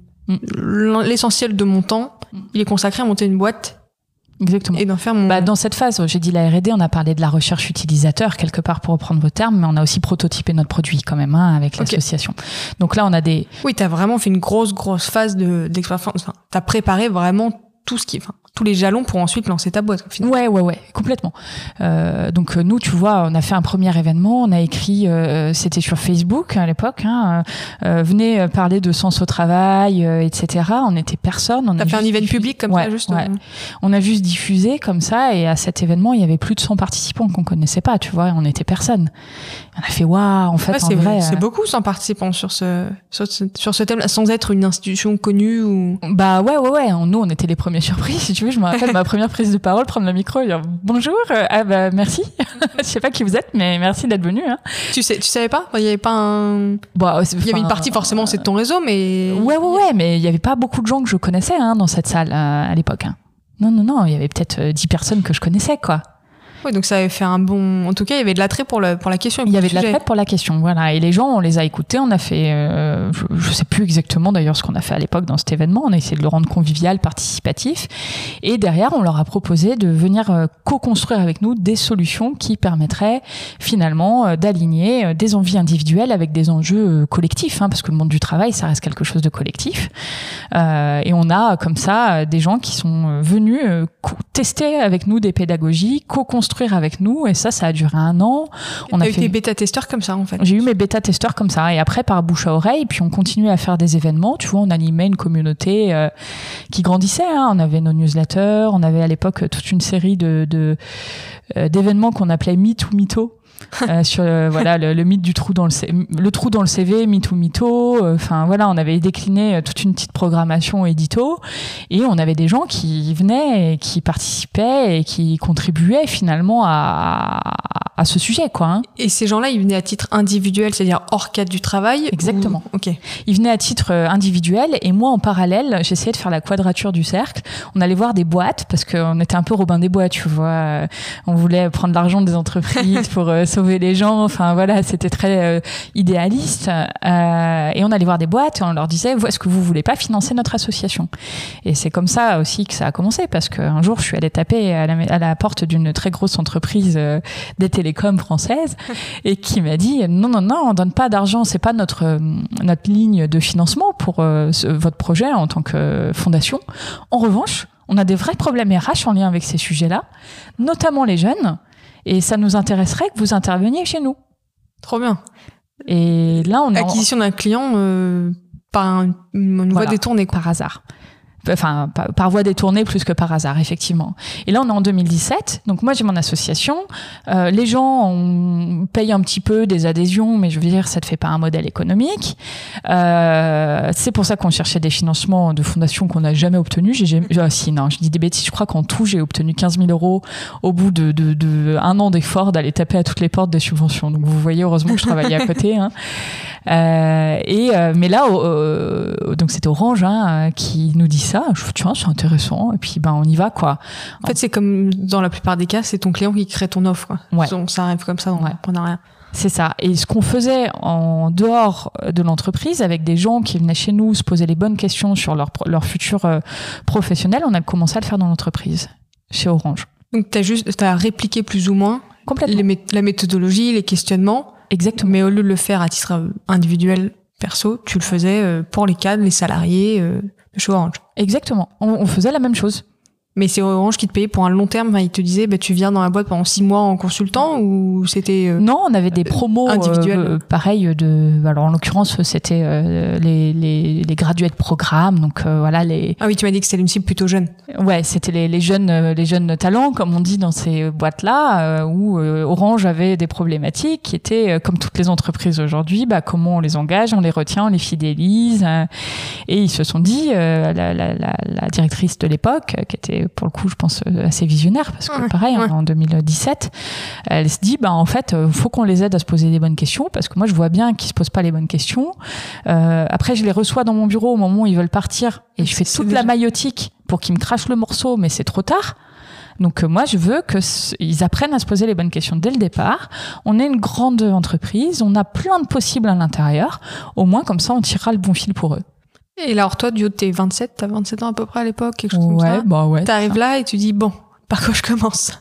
mmh. l'essentiel de mon temps, mmh. il est consacré à monter une boîte. Exactement. Et d'en faire mon... Bah, dans cette phase, j'ai dit la R et D, on a parlé de la recherche utilisateur, quelque part, pour reprendre vos termes, mais on a aussi prototypé notre produit, quand même, hein, avec okay. l'association. Donc là, on a des... Oui, t'as vraiment fait une grosse, grosse phase de, d'expérience. Enfin, t'as préparé vraiment tout ce qui, enfin, tous les jalons pour ensuite lancer ta boîte. Finalement. Ouais, ouais, ouais, complètement. Euh, donc nous, tu vois, on a fait un premier événement, on a écrit, euh, c'était sur Facebook à l'époque, hein, euh, venez parler de sens au travail, euh, et cetera. On était personne. On T'as a fait un event diffusé. public comme ouais, ça, juste. Ouais. Euh... On a juste diffusé comme ça, et à cet événement, il y avait plus de cent participants qu'on connaissait pas, tu vois, on était personne. On a fait waouh, en fait, ouais, en c'est, vrai. C'est euh... beaucoup cent participants sur ce, sur ce, sur ce thème-là, sans être une institution connue ou. Bah ouais, ouais, ouais. Nous, on était les premiers surpris, si tu veux. Je me rappelle ma première prise de parole, prendre le micro et dire bonjour, euh, ah bah merci. Je sais pas qui vous êtes, mais merci d'être venu. Hein. Tu sais, tu savais pas? Il y avait pas un. Bah, il y avait une partie forcément, c'est de ton réseau, mais. Ouais, ouais, ouais, mais il y avait pas beaucoup de gens que je connaissais hein, dans cette salle euh, à l'époque. Hein. Non, non, non, il y avait peut-être dix personnes que je connaissais, quoi. Oui, donc ça avait fait un bon. En tout cas, il y avait de l'attrait pour le pour la question. Il y avait de sujet. l'attrait pour la question, voilà. Et les gens, on les a écoutés. On a fait, euh, je, je sais plus exactement d'ailleurs ce qu'on a fait à l'époque dans cet événement. On a essayé de le rendre convivial, participatif. Et derrière, on leur a proposé de venir euh, co-construire avec nous des solutions qui permettraient finalement euh, d'aligner euh, des envies individuelles avec des enjeux euh, collectifs, hein, parce que le monde du travail, ça reste quelque chose de collectif. Euh, et on a comme ça euh, des gens qui sont venus euh, co- tester avec nous des pédagogies, co-construire avec nous, et ça, ça a duré un an. On a eu fait... tes bêta-testeurs comme ça, en fait. J'ai eu mes bêta-testeurs comme ça, et après, par bouche à oreille, puis on continuait à faire des événements. Tu vois, on animait une communauté euh, qui grandissait. Hein. On avait nos newsletters, on avait à l'époque toute une série de, de euh, d'événements qu'on appelait Meet ou Mytho. euh, sur euh, voilà le, le mythe du trou dans le C- le trou dans le C V, mythe ou mytho, enfin euh, voilà, on avait décliné euh, toute une petite programmation édito, et on avait des gens qui venaient et qui participaient et qui contribuaient finalement à, à ce sujet, quoi. Hein. Et ces gens-là, ils venaient à titre individuel, c'est-à-dire hors cadre du travail. Exactement. Ou... Ok. Ils venaient à titre individuel, et moi en parallèle, j'essayais de faire la quadrature du cercle. On allait voir des boîtes parce qu'on était un peu Robin des Bois, tu vois. On voulait prendre l'argent des entreprises pour euh, sauver les gens, enfin voilà, c'était très euh, idéaliste, euh, et on allait voir des boîtes et on leur disait est-ce que vous voulez pas financer notre association? Et c'est comme ça aussi que ça a commencé, parce qu'un jour je suis allée taper à la, à la porte d'une très grosse entreprise euh, des télécoms françaises et qui m'a dit non non non, on donne pas d'argent, c'est pas notre notre ligne de financement pour euh, ce, votre projet en tant que fondation. En revanche, on a des vrais problèmes R H en lien avec ces sujets-là, notamment les jeunes. Et ça nous intéresserait que vous interveniez chez nous. Trop bien. Et là, on est acquisition en... d'un client euh, par un, une voie voilà, détournée, quoi. Par hasard. Enfin, par, par voie détournée plus que par hasard, effectivement. Et là, on est en deux mille dix-sept. Donc, moi, j'ai mon association. Euh, les gens on paye un petit peu des adhésions, mais je veux dire, ça te fait pas un modèle économique. Euh, c'est pour ça qu'on cherchait des financements de fondations qu'on n'a jamais obtenus. J'ai jamais... Ah, si, non, je dis des bêtises. Je crois qu'en tout, j'ai obtenu quinze mille euros au bout de, de, de un an d'efforts d'aller taper à toutes les portes des subventions. Donc, vous voyez, heureusement que je travaillais à côté. Hein. Euh, et euh, mais là, euh, donc c'était Orange hein, qui nous dit ça. Je me dis tiens, c'est intéressant. Et puis ben on y va quoi. En fait, c'est comme dans la plupart des cas, c'est ton client qui crée ton offre. Quoi. Ouais. Ça arrive comme ça dans ouais. l'entrepreneuriat. C'est ça. Et ce qu'on faisait en dehors de l'entreprise, avec des gens qui venaient chez nous se poser les bonnes questions sur leur, leur futur euh, professionnel, on a commencé à le faire dans l'entreprise, chez Orange. Donc, t'as juste, t'as répliqué plus ou moins Complètement. Les, la méthodologie, les questionnements. Exactement. Mais au lieu de le faire à titre individuel, perso, tu le faisais pour les cadres, les salariés euh, de chez Orange. Exactement. On, on faisait la même chose. Mais c'est Orange qui te payait pour un long terme. Enfin, il te disait, bah, tu viens dans la boîte pendant six mois en consultant, ou c'était euh, non, on avait des promos individuels. Euh, pareil de. Alors en l'occurrence, c'était euh, les les les graduates programmes. Donc euh, voilà les. Ah oui, tu m'as dit que c'était une cible plutôt jeune. Ouais, c'était les les jeunes euh, les jeunes talents, comme on dit dans ces boîtes là, euh, où euh, Orange avait des problématiques qui étaient euh, comme toutes les entreprises aujourd'hui. Bah comment on les engage, on les retient, on les fidélise. Euh, et ils se sont dit, euh, la, la la la directrice de l'époque, qui était pour le coup, je pense, assez visionnaire, parce que ouais, pareil, ouais. en deux mille dix-sept, elle se dit, bah, en fait, il faut qu'on les aide à se poser des bonnes questions, parce que moi, je vois bien qu'ils se posent pas les bonnes questions. Euh, après, je les reçois dans mon bureau au moment où ils veulent partir, et je fais toute déjà... la maïotique pour qu'ils me crachent le morceau, mais c'est trop tard. Donc, euh, moi, je veux qu'ils apprennent à se poser les bonnes questions dès le départ. On est une grande entreprise, on a plein de possibles à l'intérieur. Au moins, comme ça, on tirera le bon fil pour eux. Et alors, toi, du haut de tes vingt-sept, t'as vingt-sept ans à peu près à l'époque, quelque chose ouais, comme ça. Bah ouais. T'arrives là et tu dis, bon, par quoi je commence?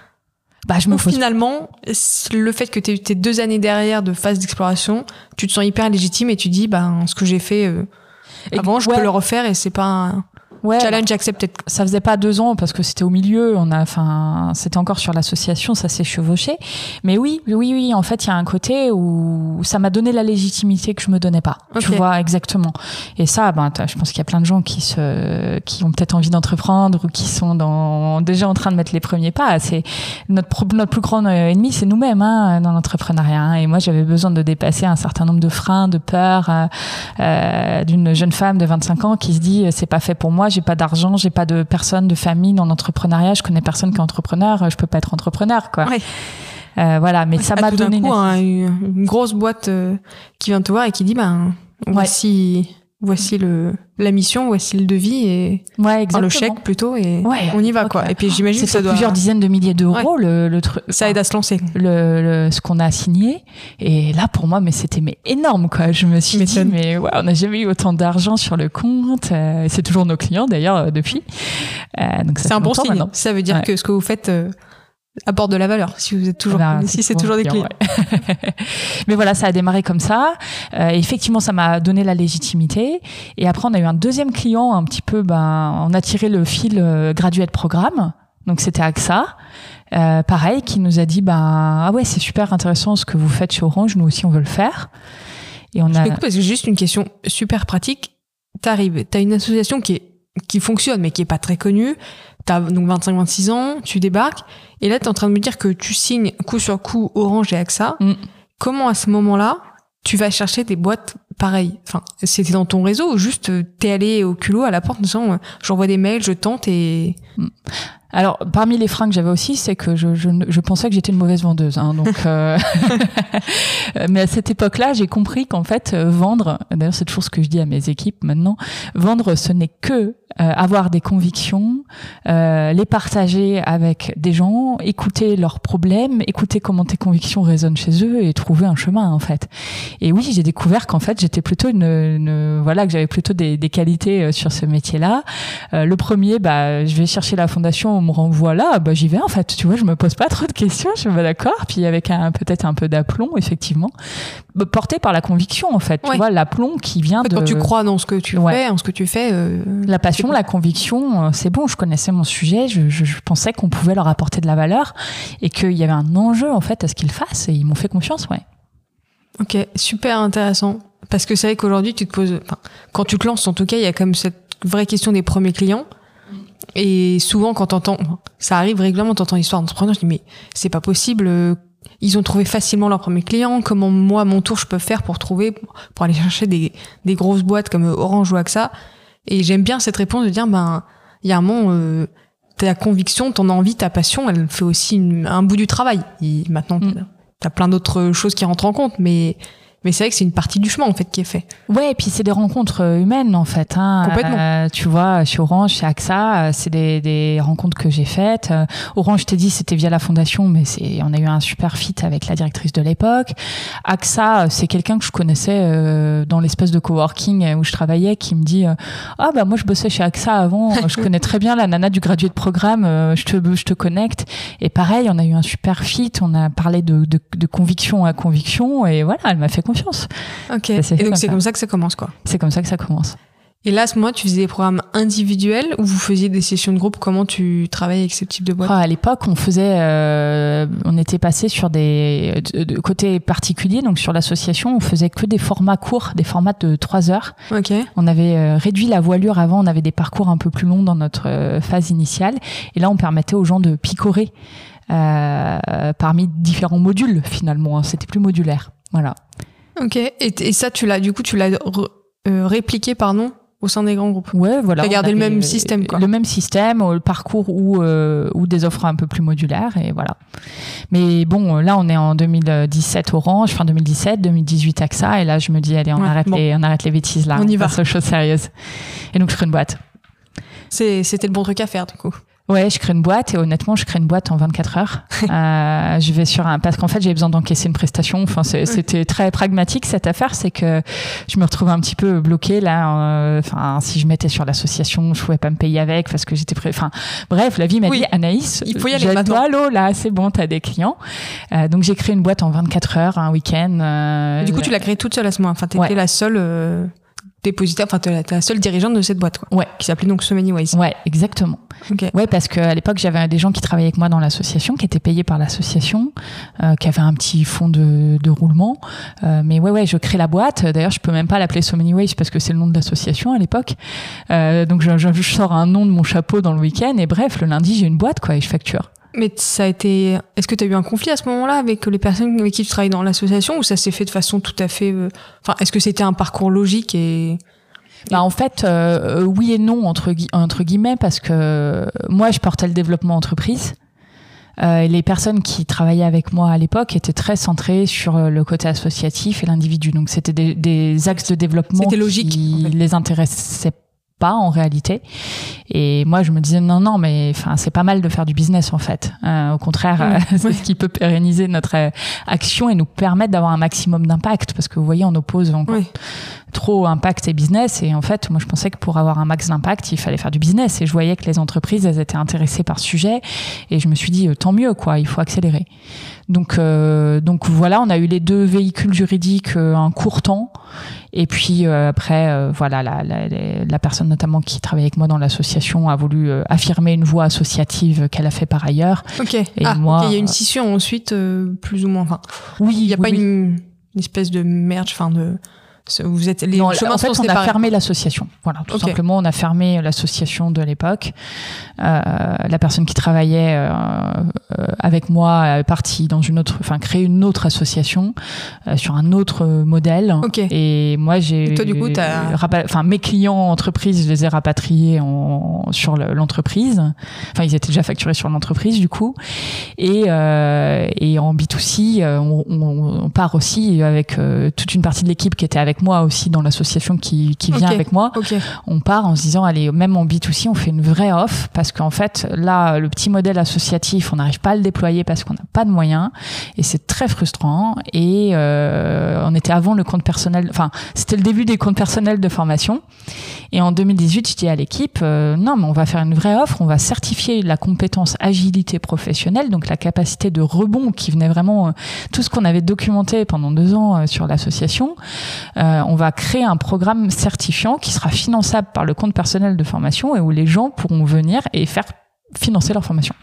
Bah, je me Ou pose... finalement, le fait que t'aies eu tes deux années derrière de phase d'exploration, tu te sens hyper légitime et tu dis, ben, ce que j'ai fait euh, avant, je ouais. peux le refaire et c'est pas un ouais, challenge accepté. Ça faisait pas deux ans parce que c'était au milieu. On a, enfin, c'était encore sur l'association, ça s'est chevauché. Mais oui, oui, oui. En fait, il y a un côté où ça m'a donné la légitimité que je me donnais pas. Okay. Tu vois exactement. Et ça, ben, je pense qu'il y a plein de gens qui se, qui ont peut-être envie d'entreprendre ou qui sont dans, déjà en train de mettre les premiers pas. C'est notre notre plus grand ennemi, c'est nous-mêmes, hein, dans l'entrepreneuriat. Hein. Et moi, j'avais besoin de dépasser un certain nombre de freins, de peurs euh, euh, d'une jeune femme de vingt-cinq ans qui se dit c'est pas fait pour moi. J'ai pas d'argent, j'ai pas de personne, de famille dans l'entrepreneuriat, je connais personne qui est entrepreneur, je peux pas être entrepreneur, quoi. Ouais. Euh, voilà, mais ça à m'a tout donné d'un coup, une... un, une grosse boîte euh, qui vient te voir et qui dit, ben, ouais. voici, voici le, la mission, voici le devis et ouais, enfin, le chèque plutôt et ouais, on y va, quoi. Et puis j'imagine que ça doit plusieurs dizaines de milliers d'euros, ouais. le, le truc. Ça aide à se lancer. Le, le, ce qu'on a signé. Et là, pour moi, mais c'était, mais énorme, quoi. Je me suis dit, mais ouais, on n'a jamais eu autant d'argent sur le compte. Euh, c'est toujours nos clients, d'ailleurs, euh, depuis. Euh, donc ça c'est un bon signe. Maintenant. Ça veut dire ouais. que ce que vous faites, euh, apporte de la valeur si vous êtes toujours ben, si c'est toujours des clients. Ouais. Mais voilà, ça a démarré comme ça. Euh, effectivement, ça m'a donné la légitimité. Et après, on a eu un deuxième client, un petit peu, ben, on a tiré le fil euh, graduate programme. Donc c'était A X A. Euh, pareil, qui nous a dit, ben, ah ouais, c'est super intéressant ce que vous faites chez Orange. Nous aussi, on veut le faire. Et on Je a. parce que j'ai juste une question super pratique. T'arrives, t'as une association qui est qui fonctionne mais qui est pas très connue. T'as donc vingt-cinq vingt-six ans, tu débarques, et là t'es en train de me dire que tu signes coup sur coup Orange et A X A. Mm. Comment à ce moment-là, tu vas chercher des boîtes pareilles? Enfin, c'était dans ton réseau ou juste t'es allé au culot à la porte en disant j'envoie des mails, je tente et... Mm. Alors, parmi les freins que j'avais aussi, c'est que je, je, je pensais que j'étais une mauvaise vendeuse. Hein, donc, euh... mais à cette époque-là, j'ai compris qu'en fait, euh, vendre, d'ailleurs c'est toujours ce que je dis à mes équipes maintenant, vendre, ce n'est que euh, avoir des convictions, euh, les partager avec des gens, écouter leurs problèmes, écouter comment tes convictions résonnent chez eux et trouver un chemin, en fait. Et oui, j'ai découvert qu'en fait, j'étais plutôt une, une voilà, que j'avais plutôt des, des qualités sur ce métier-là. Euh, le premier, bah, je vais chercher la fondation, on me renvoie là, bah j'y vais en fait. Tu vois, je me pose pas trop de questions, je suis bah, d'accord. Puis avec un peut-être un peu d'aplomb, effectivement, porté par la conviction en fait. Tu ouais. vois, l'aplomb qui vient en fait, de. Quand tu crois dans ce que tu ouais. fais, en ce que tu fais. Euh... La passion, la conviction, c'est bon. Je connaissais mon sujet, je, je, je pensais qu'on pouvait leur apporter de la valeur et qu'il y avait un enjeu en fait à ce qu'ils fassent et ils m'ont fait confiance, ouais. Ok, super intéressant. Parce que c'est vrai qu'aujourd'hui, tu te poses, enfin, quand tu te lances, en tout cas, il y a comme cette vraie question des premiers clients. Et souvent, quand t'entends, ça arrive régulièrement, t'entends l'histoire d'entrepreneurs, je dis, mais c'est pas possible, ils ont trouvé facilement leurs premiers clients, comment moi, à mon tour, je peux faire pour trouver, pour aller chercher des, des grosses boîtes comme Orange ou A X A. Et j'aime bien cette réponse de dire, ben, il y a un moment, euh, ta conviction, ton envie, ta passion, elle fait aussi une, un bout du travail. Et maintenant, mm. t'as plein d'autres choses qui rentrent en compte, mais Mais c'est vrai que c'est une partie du chemin en fait qui est fait. Ouais, et puis c'est des rencontres humaines en fait. Hein. Complètement. Euh, tu vois, chez Orange, chez A X A, c'est des, des rencontres que j'ai faites. Euh, Orange, je t'ai dit, c'était via la fondation, mais c'est, on a eu un super fit avec la directrice de l'époque. A X A, c'est quelqu'un que je connaissais euh, dans l'espace de coworking où je travaillais, qui me dit, euh, ah bah moi je bossais chez A X A avant, je connais très bien la nana du gradué de programme, euh, je te, je te connecte. Et pareil, on a eu un super fit, on a parlé de, de, de conviction à conviction, et voilà, elle m'a fait confiance. Ok. Et donc comme c'est ça. comme ça que ça commence, quoi. C'est comme ça que ça commence. Et là, à ce moment, tu faisais des programmes individuels ou vous faisiez des sessions de groupe? Comment tu travaillais avec ce type de boîte? Oh, à l'époque, on faisait, euh, on était passé sur des de, de côté particulier, donc sur l'association, on faisait que des formats courts, des formats de trois heures. Ok. On avait euh, réduit la voilure avant, on avait des parcours un peu plus longs dans notre euh, phase initiale, et là, on permettait aux gens de picorer euh, parmi différents modules. Finalement, hein. C'était plus modulaire. Voilà. Ok. Et, et ça, tu l'as, du coup, tu l'as re, euh, répliqué, pardon, au sein des grands groupes. Ouais, voilà. Tu as gardé le même système, quoi. Le même système, le parcours ou euh, ou des offres un peu plus modulaires, et voilà. Mais bon, là, on est en deux mille dix-sept Orange, fin deux mille dix-sept, deux mille dix-huit A X A, et là, je me dis, allez, on ouais, arrête bon. les, on arrête les bêtises là. On y va. On passe aux choses sérieuses. Et donc, je crée une boîte. C'est, c'était le bon truc à faire, du coup. Ouais, je crée une boîte et honnêtement, je crée une boîte en vingt-quatre heures. euh, je vais sur un, parce qu'en fait, j'avais besoin d'encaisser une prestation. Enfin, c'est, c'était très pragmatique cette affaire, c'est que je me retrouvais un petit peu bloquée là. Euh, enfin, si je mettais sur l'association, je pouvais pas me payer avec parce que j'étais prêt. Enfin, bref, la vie m'a oui. dit, Anaïs, il faut y aller maintenant. Allô, là, c'est bon, t'as des clients. Euh, donc j'ai créé une boîte en vingt-quatre heures, un week-end. Euh, du coup, tu l'as créée toute seule à ce moment. Enfin, t'étais ouais. la seule. Euh... dépositaire, enfin, t'es la seule dirigeante de cette boîte, quoi. Ouais. Qui s'appelait donc So Many Ways. Ouais, exactement. Okay. Ouais, parce qu'à l'époque, j'avais des gens qui travaillaient avec moi dans l'association, qui étaient payés par l'association, euh, qui avaient un petit fonds de, de roulement. Euh, mais ouais, ouais, je crée la boîte. D'ailleurs, je peux même pas l'appeler So Many Ways parce que c'est le nom de l'association à l'époque. Euh, donc, je, je, je sors un nom de mon chapeau dans le week-end et bref, le lundi, j'ai une boîte, quoi, et je facture. Mais ça a été. Est-ce que tu as eu un conflit à ce moment-là avec les personnes avec qui tu travailles dans l'association ou ça s'est fait de façon tout à fait. Euh... Enfin, est-ce que c'était un parcours logique et. Bah en fait, euh, oui et non entre, gui- entre guillemets, parce que moi, je portais le développement entreprise. Euh, et les personnes qui travaillaient avec moi à l'époque étaient très centrées sur le côté associatif et l'individu. Donc, c'était des, des axes de développement c'était logique, qui en fait. les intéressaient pas en réalité. Et moi, je me disais non, non, mais enfin, c'est pas mal de faire du business en fait. Euh, au contraire, mmh. euh, c'est ce qui peut pérenniser notre euh, action et nous permettre d'avoir un maximum d'impact. Parce que vous voyez, on oppose encore oui. trop impact et business. Et en fait, moi, je pensais que pour avoir un max d'impact, il fallait faire du business. Et je voyais que les entreprises, elles étaient intéressées par ce sujet. Et je me suis dit, euh, tant mieux, quoi. Il faut accélérer. Donc, euh, donc voilà, on a eu les deux véhicules juridiques euh, un court temps. Et puis euh, après, euh, voilà, la, la, la personne notamment qui travaille avec moi dans l'association a voulu euh, affirmer une voie associative qu'elle a fait par ailleurs. Ok. Et ah, moi, okay. Il y a une scission ensuite, euh, plus ou moins. Enfin, oui. Il n'y a oui, pas oui. Une, une espèce de merge, enfin de. Vous êtes les non, chemins en fait, sont on séparés. a fermé l'association. Voilà, tout okay. simplement, on a fermé l'association de l'époque. Euh, la personne qui travaillait euh, euh, avec moi est partie dans une autre, enfin, créer une autre association euh, sur un autre modèle. Okay. Et moi, j'ai, et toi, du coup, t'as... rapa- enfin, mes clients entreprises, je les ai rapatriés en, sur l'entreprise. Enfin, ils étaient déjà facturés sur l'entreprise, du coup. Et, euh, et en B deux C, on, on, on part aussi avec euh, toute une partie de l'équipe qui était avec moi aussi dans l'association qui, qui vient okay. avec moi. Okay. On part en se disant, allez, même en B deux C, on fait une vraie offre parce qu'en fait, là, le petit modèle associatif, on n'arrive pas à le déployer parce qu'on n'a pas de moyens et c'est très frustrant. Et euh, on était avant le compte personnel, enfin, c'était le début des comptes personnels de formation. Et en deux mille dix-huit, je dis à l'équipe, euh, non, mais on va faire une vraie offre, on va certifier la compétence agilité professionnelle, donc la capacité de rebond qui venait vraiment, euh, tout ce qu'on avait documenté pendant deux ans euh, sur l'association. Euh, on va créer un programme certifiant qui sera finançable par le compte personnel de formation et où les gens pourront venir et faire financer leur formation.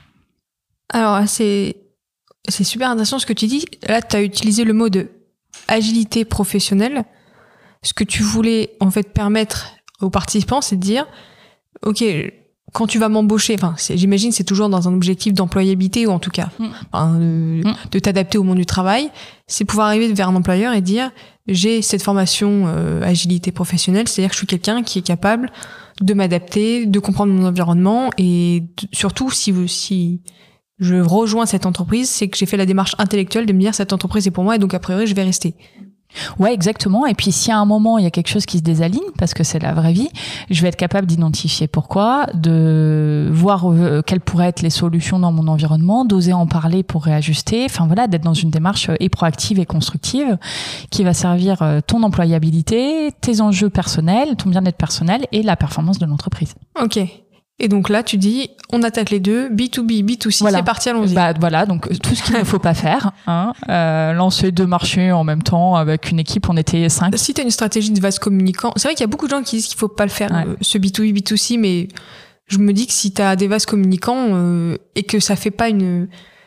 Alors, c'est, c'est super intéressant ce que tu dis. Là, tu as utilisé le mot de agilité professionnelle. Ce que tu voulais, en fait, permettre aux participants, c'est de dire, OK, quand tu vas m'embaucher, enfin, c'est, j'imagine, c'est toujours dans un objectif d'employabilité ou en tout cas, mmh. enfin, de, mmh. de t'adapter au monde du travail. C'est pouvoir arriver vers un employeur et dire, j'ai cette formation euh, agilité professionnelle, c'est-à-dire que je suis quelqu'un qui est capable de m'adapter, de comprendre mon environnement et de, surtout si si je rejoins cette entreprise, c'est que j'ai fait la démarche intellectuelle de me dire cette entreprise est pour moi et donc a priori je vais rester. Ouais, exactement. Et puis, si à un moment, il y a quelque chose qui se désaligne, parce que c'est la vraie vie, je vais être capable d'identifier pourquoi, de voir euh, quelles pourraient être les solutions dans mon environnement, d'oser en parler pour réajuster. Enfin, voilà, d'être dans une démarche et proactive et constructive qui va servir euh, ton employabilité, tes enjeux personnels, ton bien-être personnel et la performance de l'entreprise. Ok. Et donc là, tu dis, on attaque les deux, B to B, B to C, voilà. C'est parti, allons-y. Bah, voilà, donc tout ce qu'il ne faut pas faire, hein, euh, lancer deux marchés en même temps avec une équipe, on était cinq. Si tu as une stratégie de vase communicant, c'est vrai qu'il y a beaucoup de gens qui disent qu'il ne faut pas le faire, ouais. euh, ce B to B, B to C, mais je me dis que si tu as des vases communicants euh, et que ça fait pas une,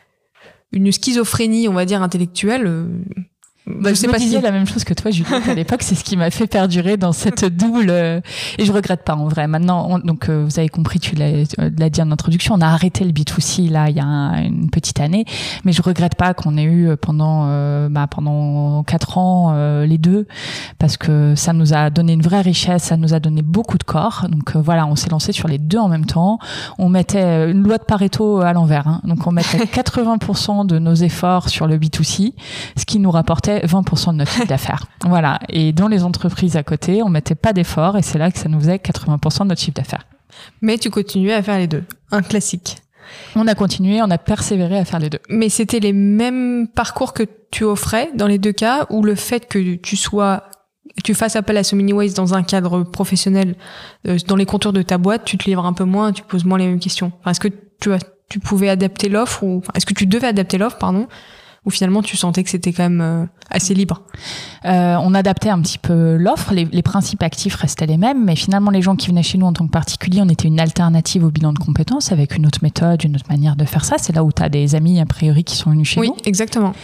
une schizophrénie, on va dire, intellectuelle... Euh, Bah, je sais pas disais si... la même chose que toi, Juliette, à l'époque. C'est ce qui m'a fait perdurer dans cette double. Euh, et je regrette pas, en vrai. Maintenant, on, donc, euh, vous avez compris, tu l'as, euh, l'as dit en introduction, on a arrêté le B to C, là, il y a un, une petite année. Mais je regrette pas qu'on ait eu pendant, euh, bah, pendant quatre ans, euh, les deux. Parce que ça nous a donné une vraie richesse, ça nous a donné beaucoup de corps. Donc, euh, voilà, on s'est lancé sur les deux en même temps. On mettait une loi de Pareto à l'envers, hein. Donc, on mettait quatre-vingts pour cent de nos efforts sur le B to C, ce qui nous rapportait vingt pour cent de notre chiffre d'affaires. Voilà. Et dans les entreprises à côté, on mettait pas d'efforts et c'est là que ça nous faisait quatre-vingts pour cent de notre chiffre d'affaires. Mais tu continuais à faire les deux. Un classique. On a continué, on a persévéré à faire les deux. Mais c'était les mêmes parcours que tu offrais dans les deux cas, ou le fait que tu sois, tu fasses appel à So Many Ways dans un cadre professionnel, euh, dans les contours de ta boîte, tu te livres un peu moins, tu poses moins les mêmes questions. Enfin, est-ce que tu as, tu pouvais adapter l'offre ou, enfin, est-ce que tu devais adapter l'offre, pardon? Ou finalement tu sentais que c'était quand même euh, assez libre? euh, On adaptait un petit peu l'offre, les, les principes actifs restaient les mêmes, mais finalement les gens qui venaient chez nous en tant que particulier, on était une alternative au bilan de compétences avec une autre méthode, une autre manière de faire ça. C'est là où tu as des amis a priori qui sont venus chez oui, nous. Oui, exactement.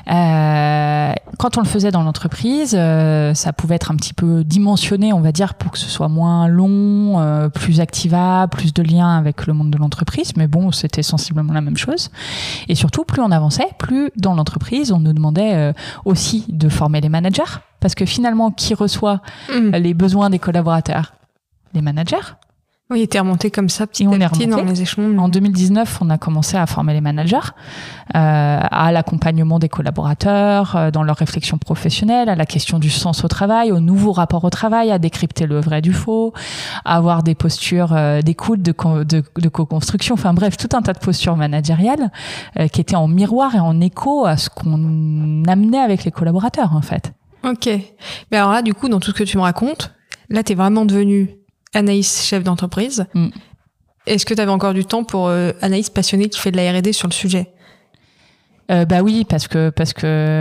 Euh, quand on le faisait dans l'entreprise, euh, ça pouvait être un petit peu dimensionné, on va dire, pour que ce soit moins long, euh, plus activable, plus de liens avec le monde de l'entreprise. Mais bon, c'était sensiblement la même chose. Et surtout, plus on avançait, plus dans l'entreprise, on nous demandait euh, aussi de former les managers. Parce que finalement, qui reçoit mmh. les besoins des collaborateurs? Les managers. Oui, il était remonté comme ça petit à petit dans les échelons. En deux mille dix-neuf, on a commencé à former les managers euh, à l'accompagnement des collaborateurs, euh, dans leur réflexion professionnelle, à la question du sens au travail, au nouveau rapport au travail, à décrypter le vrai du faux, à avoir des postures euh, d'écoute, de, co- de, de co-construction, enfin bref, tout un tas de postures managériales euh, qui étaient en miroir et en écho à ce qu'on amenait avec les collaborateurs, en fait. Ok. Mais alors là, du coup, dans tout ce que tu me racontes, là, t'es vraiment devenue Anaïs, chef d'entreprise. Mm. Est-ce que tu avais encore du temps pour euh, Anaïs passionnée qui fait de la R et D sur le sujet? Euh, bah oui, parce que parce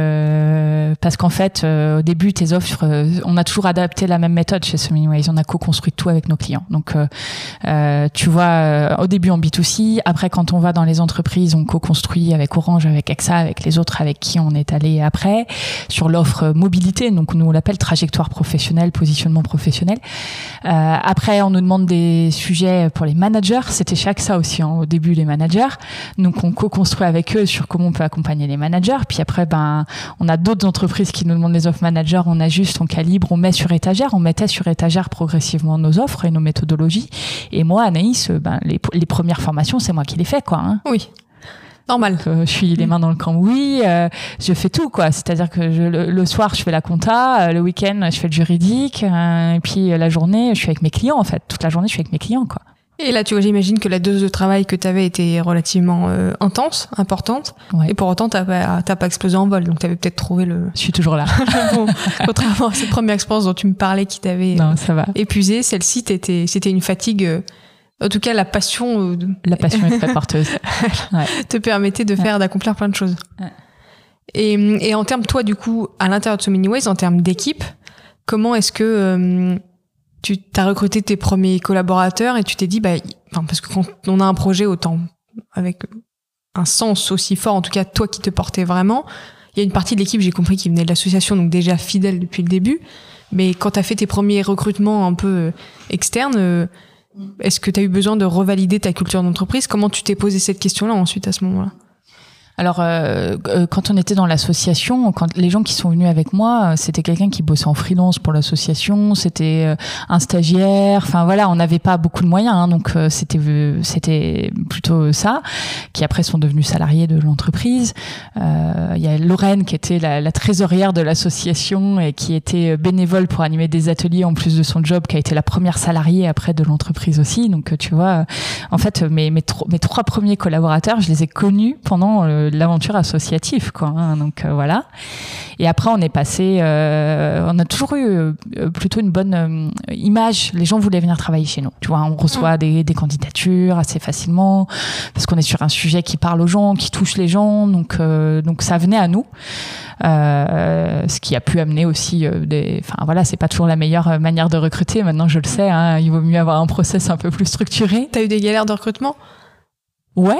que parce qu'en fait, euh, au début, tes offres, euh, on a toujours adapté la même méthode chez So Many Ways. On a co-construit tout avec nos clients. Donc, euh, euh, tu vois, euh, au début en B to C, après quand on va dans les entreprises, on co-construit avec Orange, avec A X A, avec les autres avec qui on est allé après sur l'offre mobilité. Donc, nous on l'appelle trajectoire professionnelle, positionnement professionnel. Euh, après, on nous demande des sujets pour les managers. C'était chez A X A aussi, hein, au début les managers. Donc, on co-construit avec eux sur comment on peut accompagner les managers. Puis après, ben, on a d'autres entreprises qui nous demandent les offres managers. On ajuste, on calibre, on met sur étagère. On mettait sur étagère progressivement nos offres et nos méthodologies. Et moi, Anaïs, ben, les, les premières formations, c'est moi qui les fais, quoi. Hein. Oui. Normal. Euh, je suis les mains dans le cambouis. Euh, je fais tout, quoi. C'est-à-dire que je, le, le soir, je fais la compta. Euh, le week-end, je fais le juridique. Euh, et puis, la journée, je suis avec mes clients, en fait. Toute la journée, je suis avec mes clients, quoi. Et là, tu vois, j'imagine que la dose de travail que tu avais était relativement euh, intense, importante. Ouais. Et pour autant, t'as pas, t'as pas explosé en vol. Donc, tu avais peut-être trouvé le... Je suis toujours là. Bon, contrairement à cette première expérience dont tu me parlais qui t'avait non, ça va. épuisé, celle-ci, t'étais, c'était une fatigue... Euh, en tout cas, la passion... Euh, la passion est très porteuse. Ouais. Te permettait de faire, ouais. d'accomplir plein de choses. Ouais. Et, et en termes, toi, du coup, à l'intérieur de So Many Ways, en termes d'équipe, comment est-ce que... Euh, tu t'as recruté tes premiers collaborateurs et tu t'es dit, bah, enfin, parce que quand on a un projet autant avec un sens aussi fort, en tout cas toi qui te portais vraiment, il y a une partie de l'équipe, j'ai compris, qui venait de l'association, donc déjà fidèle depuis le début. Mais quand t'as fait tes premiers recrutements un peu externes, est-ce que t'as eu besoin de revalider ta culture d'entreprise? Comment tu t'es posé cette question-là ensuite à ce moment-là? Alors, euh, quand on était dans l'association, quand les gens qui sont venus avec moi, c'était quelqu'un qui bossait en freelance pour l'association, c'était un stagiaire. Enfin voilà, on n'avait pas beaucoup de moyens, hein, donc euh, c'était c'était plutôt ça. Qui après sont devenus salariés de l'entreprise. Euh, il y a Lorraine qui était la, la trésorière de l'association et qui était bénévole pour animer des ateliers en plus de son job, qui a été la première salariée après de l'entreprise aussi. Donc tu vois, en fait mes mes, tro- mes trois premiers collaborateurs, je les ai connus pendant euh, l'aventure associative, quoi. Hein, donc euh, voilà. Et après, on est passé. Euh, on a toujours eu euh, plutôt une bonne euh, image. Les gens voulaient venir travailler chez nous. Tu vois, on reçoit mmh. des, des candidatures assez facilement parce qu'on est sur un sujet qui parle aux gens, qui touche les gens. Donc, euh, donc ça venait à nous. Euh, ce qui a pu amener aussi euh, des. Enfin voilà, c'est pas toujours la meilleure manière de recruter. Maintenant, je le sais. Hein, il vaut mieux avoir un process un peu plus structuré. T'as eu des galères de recrutement ? Ouais.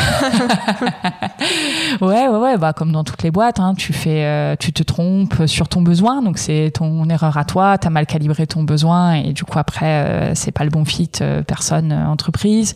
ouais, ouais, ouais, bah, comme dans toutes les boîtes, hein, tu fais, euh, tu te trompes sur ton besoin, donc c'est ton erreur à toi, t'as mal calibré ton besoin et du coup après, euh, c'est pas le bon fit, euh, personne, euh, entreprise,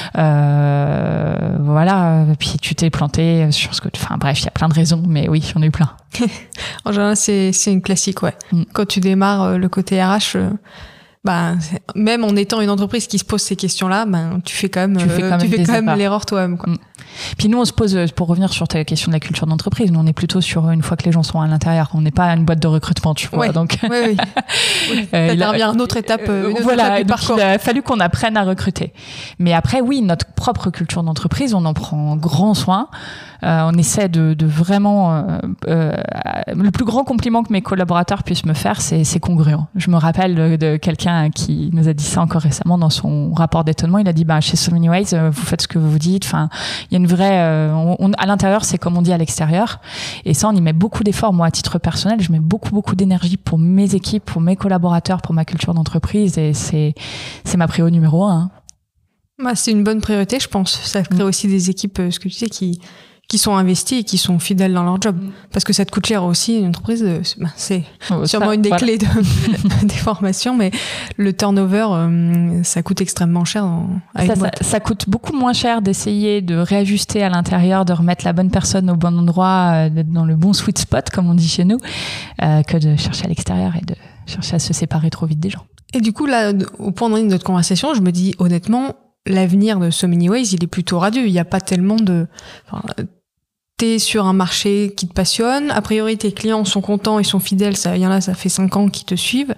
euh, voilà, puis tu t'es planté sur ce que, enfin bref, il y a plein de raisons, mais oui, j'en ai eu plein. En général, c'est, c'est une classique, ouais. Mm. Quand tu démarres euh, le côté R H, euh... bah, même en étant une entreprise qui se pose ces questions-là, ben, tu fais quand même, tu fais quand même, tu fais quand même l'erreur toi-même, quoi. Mm. Puis nous, on se pose, pour revenir sur ta question de la culture d'entreprise, nous, on est plutôt sur une fois que les gens sont à l'intérieur. On n'est pas une boîte de recrutement, tu vois. Ouais, donc, ouais, oui. oui. Euh, il a une autre étape, une autre voilà, étape du donc parcours. Il a fallu qu'on apprenne à recruter. Mais après, oui, notre propre culture d'entreprise, on en prend grand soin. Euh, on essaie de, de vraiment... Euh, euh, le plus grand compliment que mes collaborateurs puissent me faire, c'est, c'est congruent. Je me rappelle de, de quelqu'un qui nous a dit ça encore récemment dans son rapport d'étonnement. Il a dit, bah, chez So Many Ways, vous faites ce que vous dites. Enfin, il y a une vraie... Euh, on, on, à l'intérieur, c'est comme on dit à l'extérieur. Et ça, on y met beaucoup d'efforts. Moi, à titre personnel, je mets beaucoup, beaucoup d'énergie pour mes équipes, pour mes collaborateurs, pour ma culture d'entreprise. Et c'est, c'est ma préo numéro un. Hein. Bah, c'est une bonne priorité, je pense. Ça crée mmh. aussi des équipes, ce que tu sais, qui... qui sont investis et qui sont fidèles dans leur job. Mmh. Parce que ça te coûte cher aussi, une entreprise, c'est oh, sûrement ça, une des voilà. clés de, des formations, mais le turnover, euh, ça coûte extrêmement cher. Dans, ça, ça, ça coûte beaucoup moins cher d'essayer de réajuster à l'intérieur, de remettre la bonne personne au bon endroit, d'être dans le bon sweet spot, comme on dit chez nous, euh, que de chercher à l'extérieur et de chercher à se séparer trop vite des gens. Et du coup, là, au point de notre conversation, je me dis honnêtement, l'avenir de So Many Ways, il est plutôt radieux. Il n'y a pas tellement de... Enfin, t'es sur un marché qui te passionne, a priori tes clients sont contents, ils sont fidèles, ça, il y en a, ça fait cinq ans qu'ils te suivent.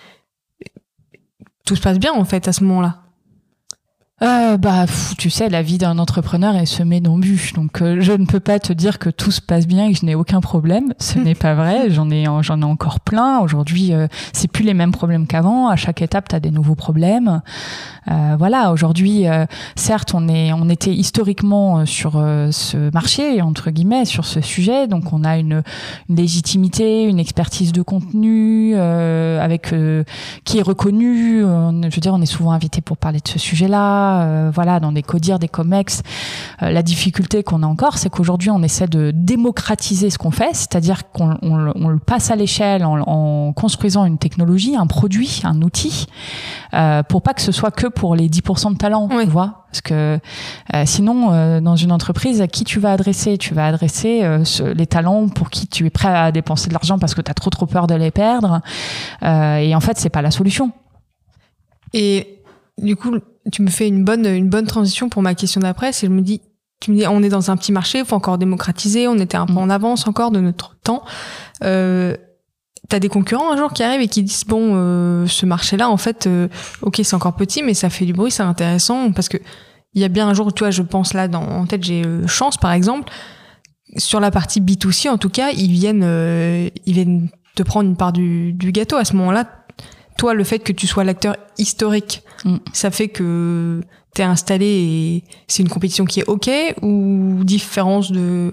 Tout se passe bien en fait à ce moment-là. Euh, bah, pff, tu sais, la vie d'un entrepreneur est semée d'embûches. Donc, euh, je ne peux pas te dire que tout se passe bien et que je n'ai aucun problème. Ce n'est pas vrai. J'en ai, j'en ai encore plein. Aujourd'hui, euh, c'est plus les mêmes problèmes qu'avant. À chaque étape, t'as des nouveaux problèmes. Euh, voilà. Aujourd'hui, euh, certes, on est, on était historiquement sur euh, ce marché, entre guillemets, sur ce sujet. Donc, on a une, une légitimité, une expertise de contenu, euh, avec, euh, qui est reconnue. On, je veux dire, on est souvent invité pour parler de ce sujet-là. Euh, voilà, dans des codires, des comex. Euh, la difficulté qu'on a encore, c'est qu'aujourd'hui, on essaie de démocratiser ce qu'on fait, c'est-à-dire qu'on on, on le passe à l'échelle en, en construisant une technologie, un produit, un outil, euh, pour pas que ce soit que pour les dix pour cent de talents, oui. Tu vois. Parce que euh, sinon, euh, dans une entreprise, à qui tu vas adresser ? Tu vas adresser euh, ce, les talents pour qui tu es prêt à dépenser de l'argent parce que tu as trop trop peur de les perdre. Euh, et en fait, c'est pas la solution. Et du coup, tu me fais une bonne, une bonne transition pour ma question d'après. C'est, je me dis, tu me dis, on est dans un petit marché, il faut encore démocratiser, on était un peu mmh. en avance encore de notre temps. Euh, t'as des concurrents un jour qui arrivent et qui disent, bon, euh, ce marché-là, en fait, euh, ok, c'est encore petit, mais ça fait du bruit, c'est intéressant, parce que il y a bien un jour, tu vois, je pense là, dans, en tête, j'ai euh, Chance, par exemple, sur la partie B deux C, en tout cas, ils viennent, euh, ils viennent te prendre une part du, du gâteau. À ce moment-là, toi, le fait que tu sois l'acteur historique, mm. ça fait que t'es installé et c'est une compétition qui est ok, ou différence de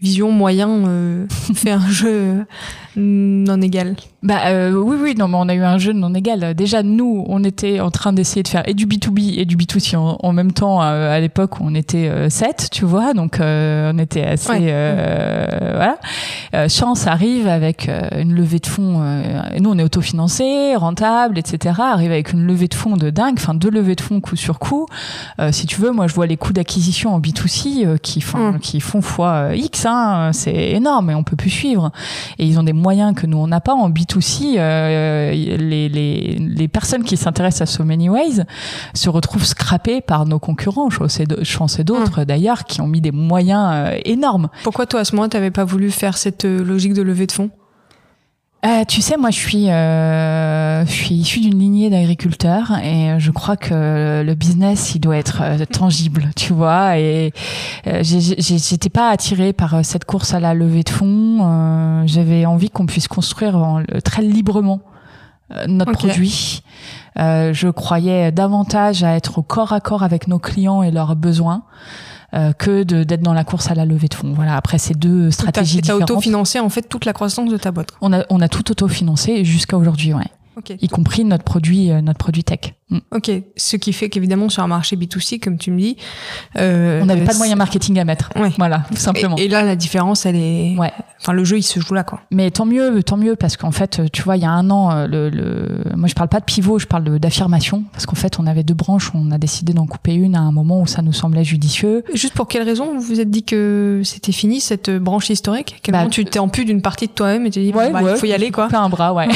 vision moyen euh, fait un jeu non égal? Bah euh, oui oui non mais on a eu un jeu non égal. Déjà nous on était en train d'essayer de faire et du B deux B et du B deux C en, en même temps euh, à l'époque où on était euh, sept, tu vois, donc euh, on était assez ouais. euh, ouais. voilà. Euh, Chance arrive avec euh, une levée de fonds. Euh, et nous on est autofinancé, rentable, et cetera. Arrive avec une levée de fonds de dingue, enfin deux levées de fonds coup sur coup. Euh, si tu veux, moi je vois les coûts d'acquisition en B deux C euh, qui font mmh. qui font fois X, hein, c'est énorme et on peut plus suivre. Et ils ont des moyens que nous on n'a pas en B deux C. Euh, les, les, les personnes qui s'intéressent à So Many Ways se retrouvent scrappées par nos concurrents, Chance et d'autres mmh. d'ailleurs, qui ont mis des moyens euh, énormes. Pourquoi toi à ce moment t'avais pas voulu faire cette euh, logique de levée de fonds? Euh, tu sais, moi, je suis, euh, je suis issue d'une lignée d'agriculteurs et je crois que le business, il doit être euh, tangible, tu vois. Et euh, j'étais pas attirée par cette course à la levée de fonds. Euh, J'avais envie qu'on puisse construire en, très librement euh, notre okay. produit. Euh, je croyais davantage à être au corps à corps avec nos clients et leurs besoins. Euh, que de d'être dans la course à la levée de fonds. Voilà. Après, c'est deux stratégies t'as, différentes. T'as autofinancé en fait toute la croissance de ta boîte. On a on a tout autofinancé jusqu'à aujourd'hui, ouais. Okay. Y compris notre produit euh, notre produit tech. Mm. Ok, ce qui fait qu'évidemment sur un marché B deux C, comme tu me dis, euh, on n'avait pas de moyens marketing à mettre. Ouais. Voilà, tout simplement. Et, et là, la différence, elle est, ouais. Enfin, le jeu, il se joue là, quoi. Mais tant mieux, tant mieux, parce qu'en fait, tu vois, il y a un an, le, le, moi, je parle pas de pivot, je parle de, d'affirmation, parce qu'en fait, on avait deux branches, on a décidé d'en couper une à un moment où ça nous semblait judicieux. Juste pour quelle raison vous vous êtes dit que c'était fini cette branche historique? Quel bah, moment tu t'es ampu d'une partie de toi-même et tu t'es dit, ouais, bah, ouais, il faut y aller, quoi. Un bras, ouais.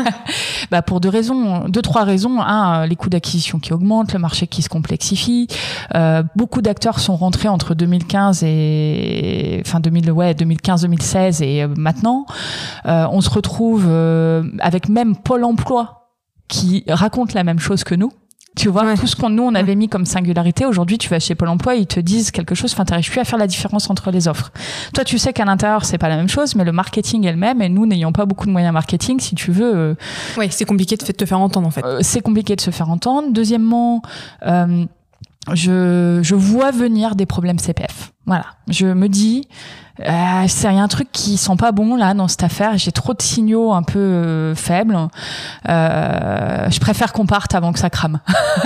Bah pour deux raisons, deux trois raisons. Un, les coûts d'acquisition qui augmentent, le marché qui se complexifie. Euh, beaucoup d'acteurs sont rentrés entre deux mille quinze et enfin deux mille ouais deux mille quinze deux mille seize et euh, maintenant. Euh, on se retrouve euh, avec même Pôle Emploi qui raconte la même chose que nous. Tu vois, ouais. tout ce qu'on nous on avait mis comme singularité, aujourd'hui tu vas chez Pôle Emploi, ils te disent quelque chose, enfin t'arrives plus à faire la différence entre les offres. Toi tu sais qu'à l'intérieur c'est pas la même chose, mais le marketing est le même, et nous n'ayant pas beaucoup de moyens marketing, si tu veux. Euh, oui, c'est compliqué de te faire entendre en fait. Euh, c'est compliqué de se faire entendre. Deuxièmement, euh, je je vois venir des problèmes C P F. Voilà, je me dis. Euh, c'est un truc qui sent pas bon là dans cette affaire. J'ai trop de signaux un peu euh, faibles. Euh, je préfère qu'on parte avant que ça crame.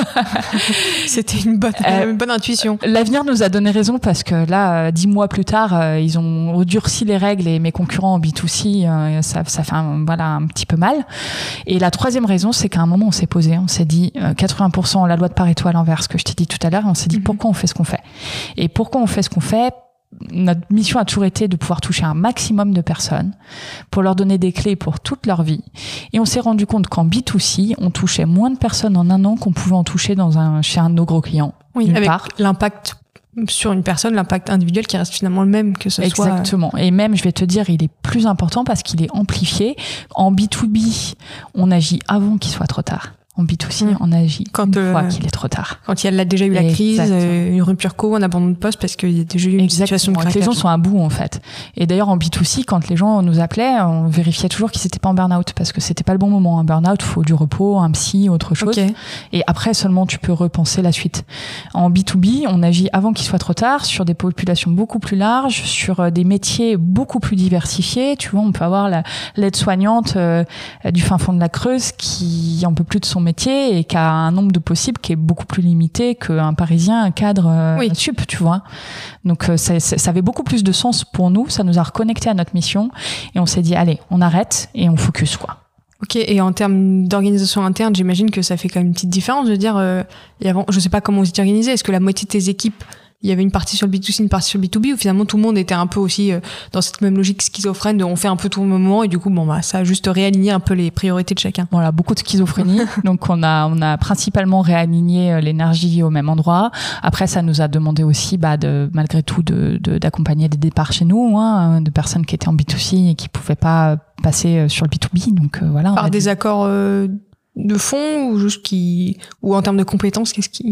C'était une bonne, euh, une bonne intuition. L'avenir nous a donné raison parce que là, dix mois plus tard, euh, ils ont durci les règles et mes concurrents en B deux C, euh, ça, ça fait un, voilà un petit peu mal. Et la troisième raison, c'est qu'à un moment, on s'est posé, on s'est dit euh, quatre-vingts pour cent la loi de Pareto à l'envers, ce que je t'ai dit tout à l'heure. On s'est dit mm-hmm. pourquoi on fait ce qu'on fait. Et pourquoi on fait ce qu'on fait? Notre mission a toujours été de pouvoir toucher un maximum de personnes pour leur donner des clés pour toute leur vie. Et on s'est rendu compte qu'en B deux C, on touchait moins de personnes en un an qu'on pouvait en toucher dans un, chez un de nos gros clients. Oui, avec part. L'impact sur une personne, l'impact individuel qui reste finalement le même que ce Exactement. soit... Exactement. Et même, je vais te dire, il est plus important parce qu'il est amplifié. En B deux B, on agit avant qu'il soit trop tard. En B deux C, mmh. on agit quand une euh, fois qu'il est trop tard. Quand il y a déjà eu la crise, euh, une rupture co, un abandon de poste parce qu'il y a déjà eu une Exactement. situation de craquage. Les gens sont à bout en fait. Et d'ailleurs en B deux C, quand les gens nous appelaient, on vérifiait toujours qu'ils n'étaient pas en burn-out parce que c'était pas le bon moment. Un burn-out, il faut du repos, un psy, autre chose. Okay. Et après seulement tu peux repenser la suite. En B deux B, on agit avant qu'il soit trop tard sur des populations beaucoup plus larges, sur des métiers beaucoup plus diversifiés. Tu vois, on peut avoir la, l'aide-soignante euh, du fin fond de la Creuse qui en peut plus de son métier et qui a un nombre de possibles qui est beaucoup plus limité qu'un Parisien, un cadre euh, oui. sup, tu vois. Donc ça, ça avait beaucoup plus de sens pour nous, ça nous a reconnecté à notre mission et on s'est dit allez, on arrête et on focus quoi. Ok, et en termes d'organisation interne, j'imagine que ça fait quand même une petite différence. Je veux dire, euh, et avant, je sais pas comment vous étiez organisé, est-ce que la moitié de tes équipes, il y avait une partie sur le B deux C, une partie sur le B deux B, ou finalement tout le monde était un peu aussi euh, dans cette même logique schizophrène de on fait un peu tout au même moment et du coup bon bah ça a juste réaligné un peu les priorités de chacun. Voilà, beaucoup de schizophrénie. Donc on a on a principalement réaligné l'énergie au même endroit. Après ça nous a demandé aussi bah de malgré tout de, de d'accompagner des départs chez nous, hein, de personnes qui étaient en B deux C et qui pouvaient pas passer sur le B deux B. Donc euh, voilà. Par des dit... accords euh, de fond ou juste qui ou en termes de compétences, qu'est-ce qui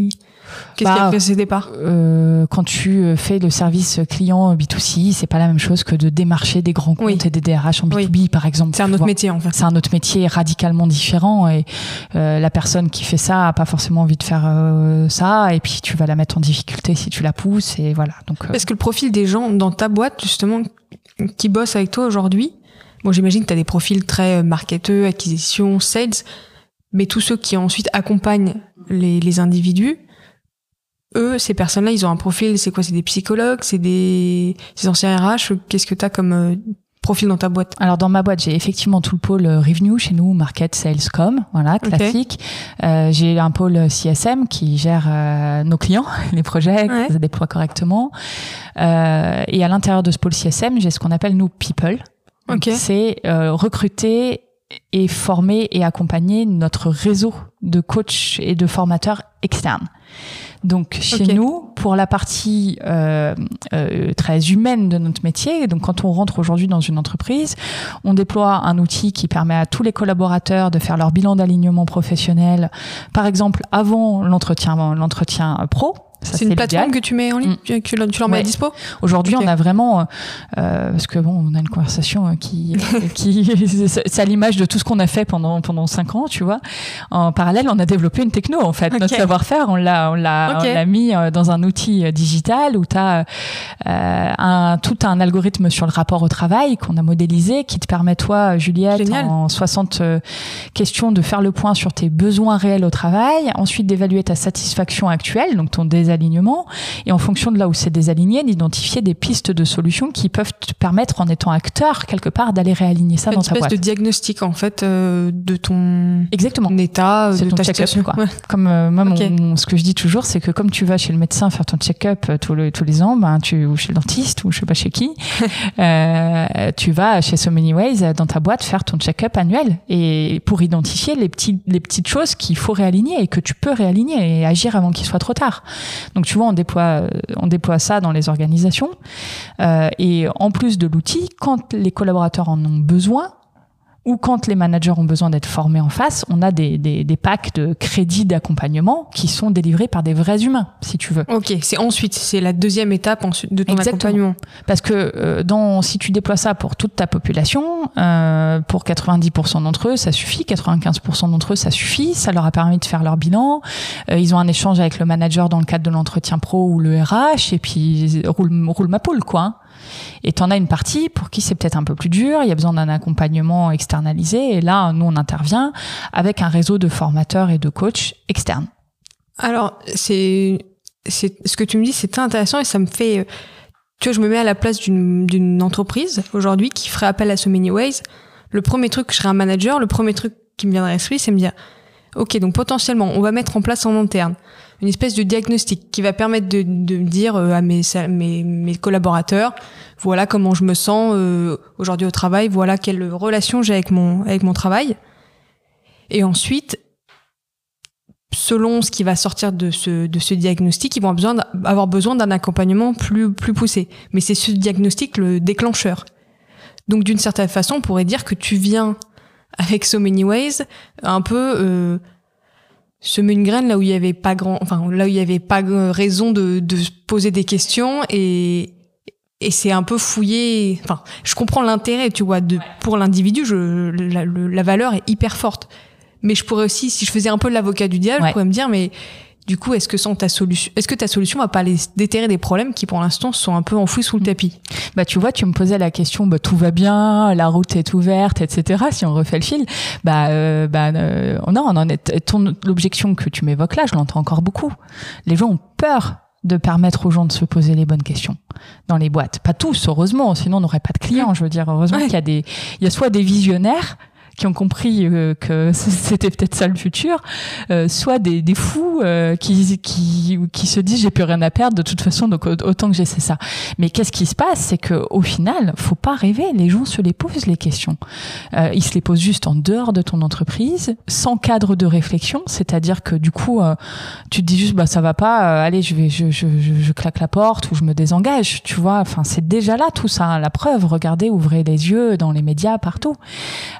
Qu'est-ce bah, qui a fait ces départs euh, Quand tu fais le service client B deux C, c'est pas la même chose que de démarcher des grands comptes oui. et des D R H en B deux B, oui. par exemple. C'est un autre vois. métier, en fait. C'est un autre métier radicalement différent et euh, la personne qui fait ça a pas forcément envie de faire euh, ça et puis tu vas la mettre en difficulté si tu la pousses et voilà. Donc, euh... Est-ce que le profil des gens dans ta boîte, justement, qui bossent avec toi aujourd'hui, bon, j'imagine que tu as des profils très marketeux, acquisition, sales, mais tous ceux qui ensuite accompagnent les, les individus, eux, ces personnes-là, ils ont un profil, c'est quoi? C'est des psychologues, c'est des, des anciens R H? Qu'est-ce que tu as comme euh, profil dans ta boîte? Alors, dans ma boîte, j'ai effectivement tout le pôle revenue chez nous, market, sales, com, voilà, classique. Okay. Euh, j'ai un pôle C S M qui gère euh, nos clients, les projets, ouais. qui les déploie correctement. Euh, et à l'intérieur de ce pôle C S M, j'ai ce qu'on appelle, nous, people. Okay. C'est euh, recruter et former et accompagner notre réseau de coachs et de formateurs externes. Donc chez okay. nous, pour la partie euh, euh, très humaine de notre métier, donc quand on rentre aujourd'hui dans une entreprise, on déploie un outil qui permet à tous les collaborateurs de faire leur bilan d'alignement professionnel, par exemple avant l'entretien, l'entretien pro. Ça, c'est une plateforme l'idéal. Que tu mets en ligne, mmh. que tu leur mets ouais. à dispo. Aujourd'hui, okay. on a vraiment, euh, parce que bon, on a une conversation qui, qui, c'est à l'image de tout ce qu'on a fait pendant pendant cinq ans, tu vois. En parallèle, on a développé une techno en fait, okay. notre savoir-faire, on l'a on l'a okay. on l'a mis dans un outil digital où tu as euh, un tout un algorithme sur le rapport au travail qu'on a modélisé, qui te permet toi, Juliette, Génial. En soixante questions de faire le point sur tes besoins réels au travail, ensuite d'évaluer ta satisfaction actuelle, donc ton désalignement, et en fonction de là où c'est désaligné, d'identifier des pistes de solutions qui peuvent te permettre, en étant acteur quelque part, d'aller réaligner ça une dans ta boîte. Une espèce de diagnostic en fait euh, de ton Exactement. état, c'est de ton ta check-up, quoi. Ouais. Comme euh, moi, okay. mon, mon, ce que je dis toujours, c'est que comme tu vas chez le médecin faire ton check-up tous les tous les ans, ben tu ou chez le dentiste ou je sais pas chez qui, euh, tu vas chez So Many Ways dans ta boîte faire ton check-up annuel et pour identifier les petits les petites choses qu'il faut réaligner et que tu peux réaligner et agir avant qu'il soit trop tard. Donc tu vois, on déploie, on déploie ça dans les organisations. Euh, et en plus de l'outil, quand les collaborateurs en ont besoin, ou quand les managers ont besoin d'être formés en face, on a des, des, des packs de crédits d'accompagnement qui sont délivrés par des vrais humains, si tu veux. Ok, c'est ensuite, c'est la deuxième étape ensuite de ton Exactement. Accompagnement. Parce que euh, dans, si tu déploies ça pour toute ta population, euh, pour quatre-vingt-dix pour cent d'entre eux, ça suffit, quatre-vingt-quinze pour cent d'entre eux, ça suffit, ça leur a permis de faire leur bilan, euh, ils ont un échange avec le manager dans le cadre de l'entretien pro ou le R H, et puis roule, roule ma poule, quoi. Hein. Et t'en as une partie pour qui c'est peut-être un peu plus dur, il y a besoin d'un accompagnement externalisé, et là, nous, on intervient avec un réseau de formateurs et de coachs externes. Alors, c'est, c'est, ce que tu me dis, c'est très intéressant et ça me fait, tu vois, je me mets à la place d'une, d'une entreprise aujourd'hui qui ferait appel à So Many Ways. Le premier truc, je serais un manager, le premier truc qui me viendrait à l'esprit, c'est me dire, ok, donc potentiellement, on va mettre en place en interne une espèce de diagnostic qui va permettre de, de dire à mes, mes, mes collaborateurs, voilà comment je me sens euh, aujourd'hui au travail, voilà quelle relation j'ai avec mon, avec mon travail. Et ensuite, selon ce qui va sortir de ce, de ce diagnostic, ils vont avoir besoin, avoir besoin d'un accompagnement plus, plus poussé. Mais c'est ce diagnostic le déclencheur. Donc d'une certaine façon, on pourrait dire que tu viens avec So Many Ways un peu... Euh, semer une graine là où il y avait pas grand, enfin là où il y avait pas raison de, de se poser des questions et et c'est un peu fouillé. Enfin, je comprends l'intérêt, tu vois, de pour l'individu, je la, la valeur est hyper forte. Mais je pourrais aussi, si je faisais un peu l'avocat du diable, ouais. je pourrais me dire, mais du coup, est-ce que sans ta solution, est-ce que ta solution va pas les déterrer des problèmes qui pour l'instant sont un peu enfouis sous le tapis? Bah tu vois, tu me posais la question, bah tout va bien, la route est ouverte, et cetera. Si on refait le fil, bah euh, bah euh, non, on en est. Ton l'objection que tu m'évoques là, je l'entends encore beaucoup. Les gens ont peur de permettre aux gens de se poser les bonnes questions dans les boîtes. Pas tous, heureusement, sinon on n'aurait pas de clients. Je veux dire, heureusement ouais. qu'il y a des, il y a soit des visionnaires qui ont compris euh, que c'était peut-être ça le futur, euh, soit des, des fous euh, qui, qui, qui se disent j'ai plus rien à perdre de toute façon, donc autant que j'essaie ça. Mais qu'est-ce qui se passe, c'est que au final, faut pas rêver, les gens se les posent les questions. Euh, ils se les posent juste en dehors de ton entreprise, sans cadre de réflexion, c'est-à-dire que du coup, euh, tu te dis juste bah ça va pas, euh, allez je vais, je, je, je, je claque la porte ou je me désengage, tu vois. Enfin c'est déjà là tout ça, la preuve. Regardez, ouvrez les yeux dans les médias partout. Euh,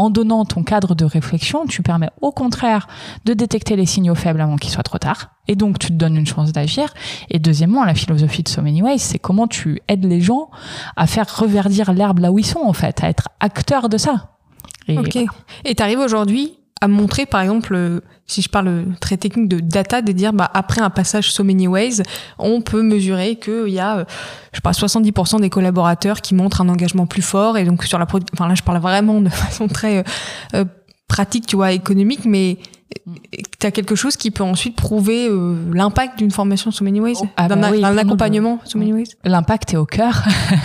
en donnant ton cadre de réflexion, tu permets au contraire de détecter les signaux faibles avant qu'il soit trop tard. Et donc, tu te donnes une chance d'agir. Et deuxièmement, la philosophie de So Many Ways, c'est comment tu aides les gens à faire reverdir l'herbe là où ils sont, en fait, à être acteurs de ça. Et ok. voilà. Et t'arrives aujourd'hui à montrer, par exemple, si je parle très technique de data, de dire, bah, après un passage So Many Ways, on peut mesurer qu'il y a, je sais pas, soixante-dix pour cent des collaborateurs qui montrent un engagement plus fort. Et donc, sur la produ- enfin, là, je parle vraiment de façon très euh, pratique, tu vois, économique, mais tu as quelque chose qui peut ensuite prouver euh, l'impact d'une formation So Many Ways, oh, ah d'un, bah oui, d'un accompagnement So Many Ways. L'impact est au cœur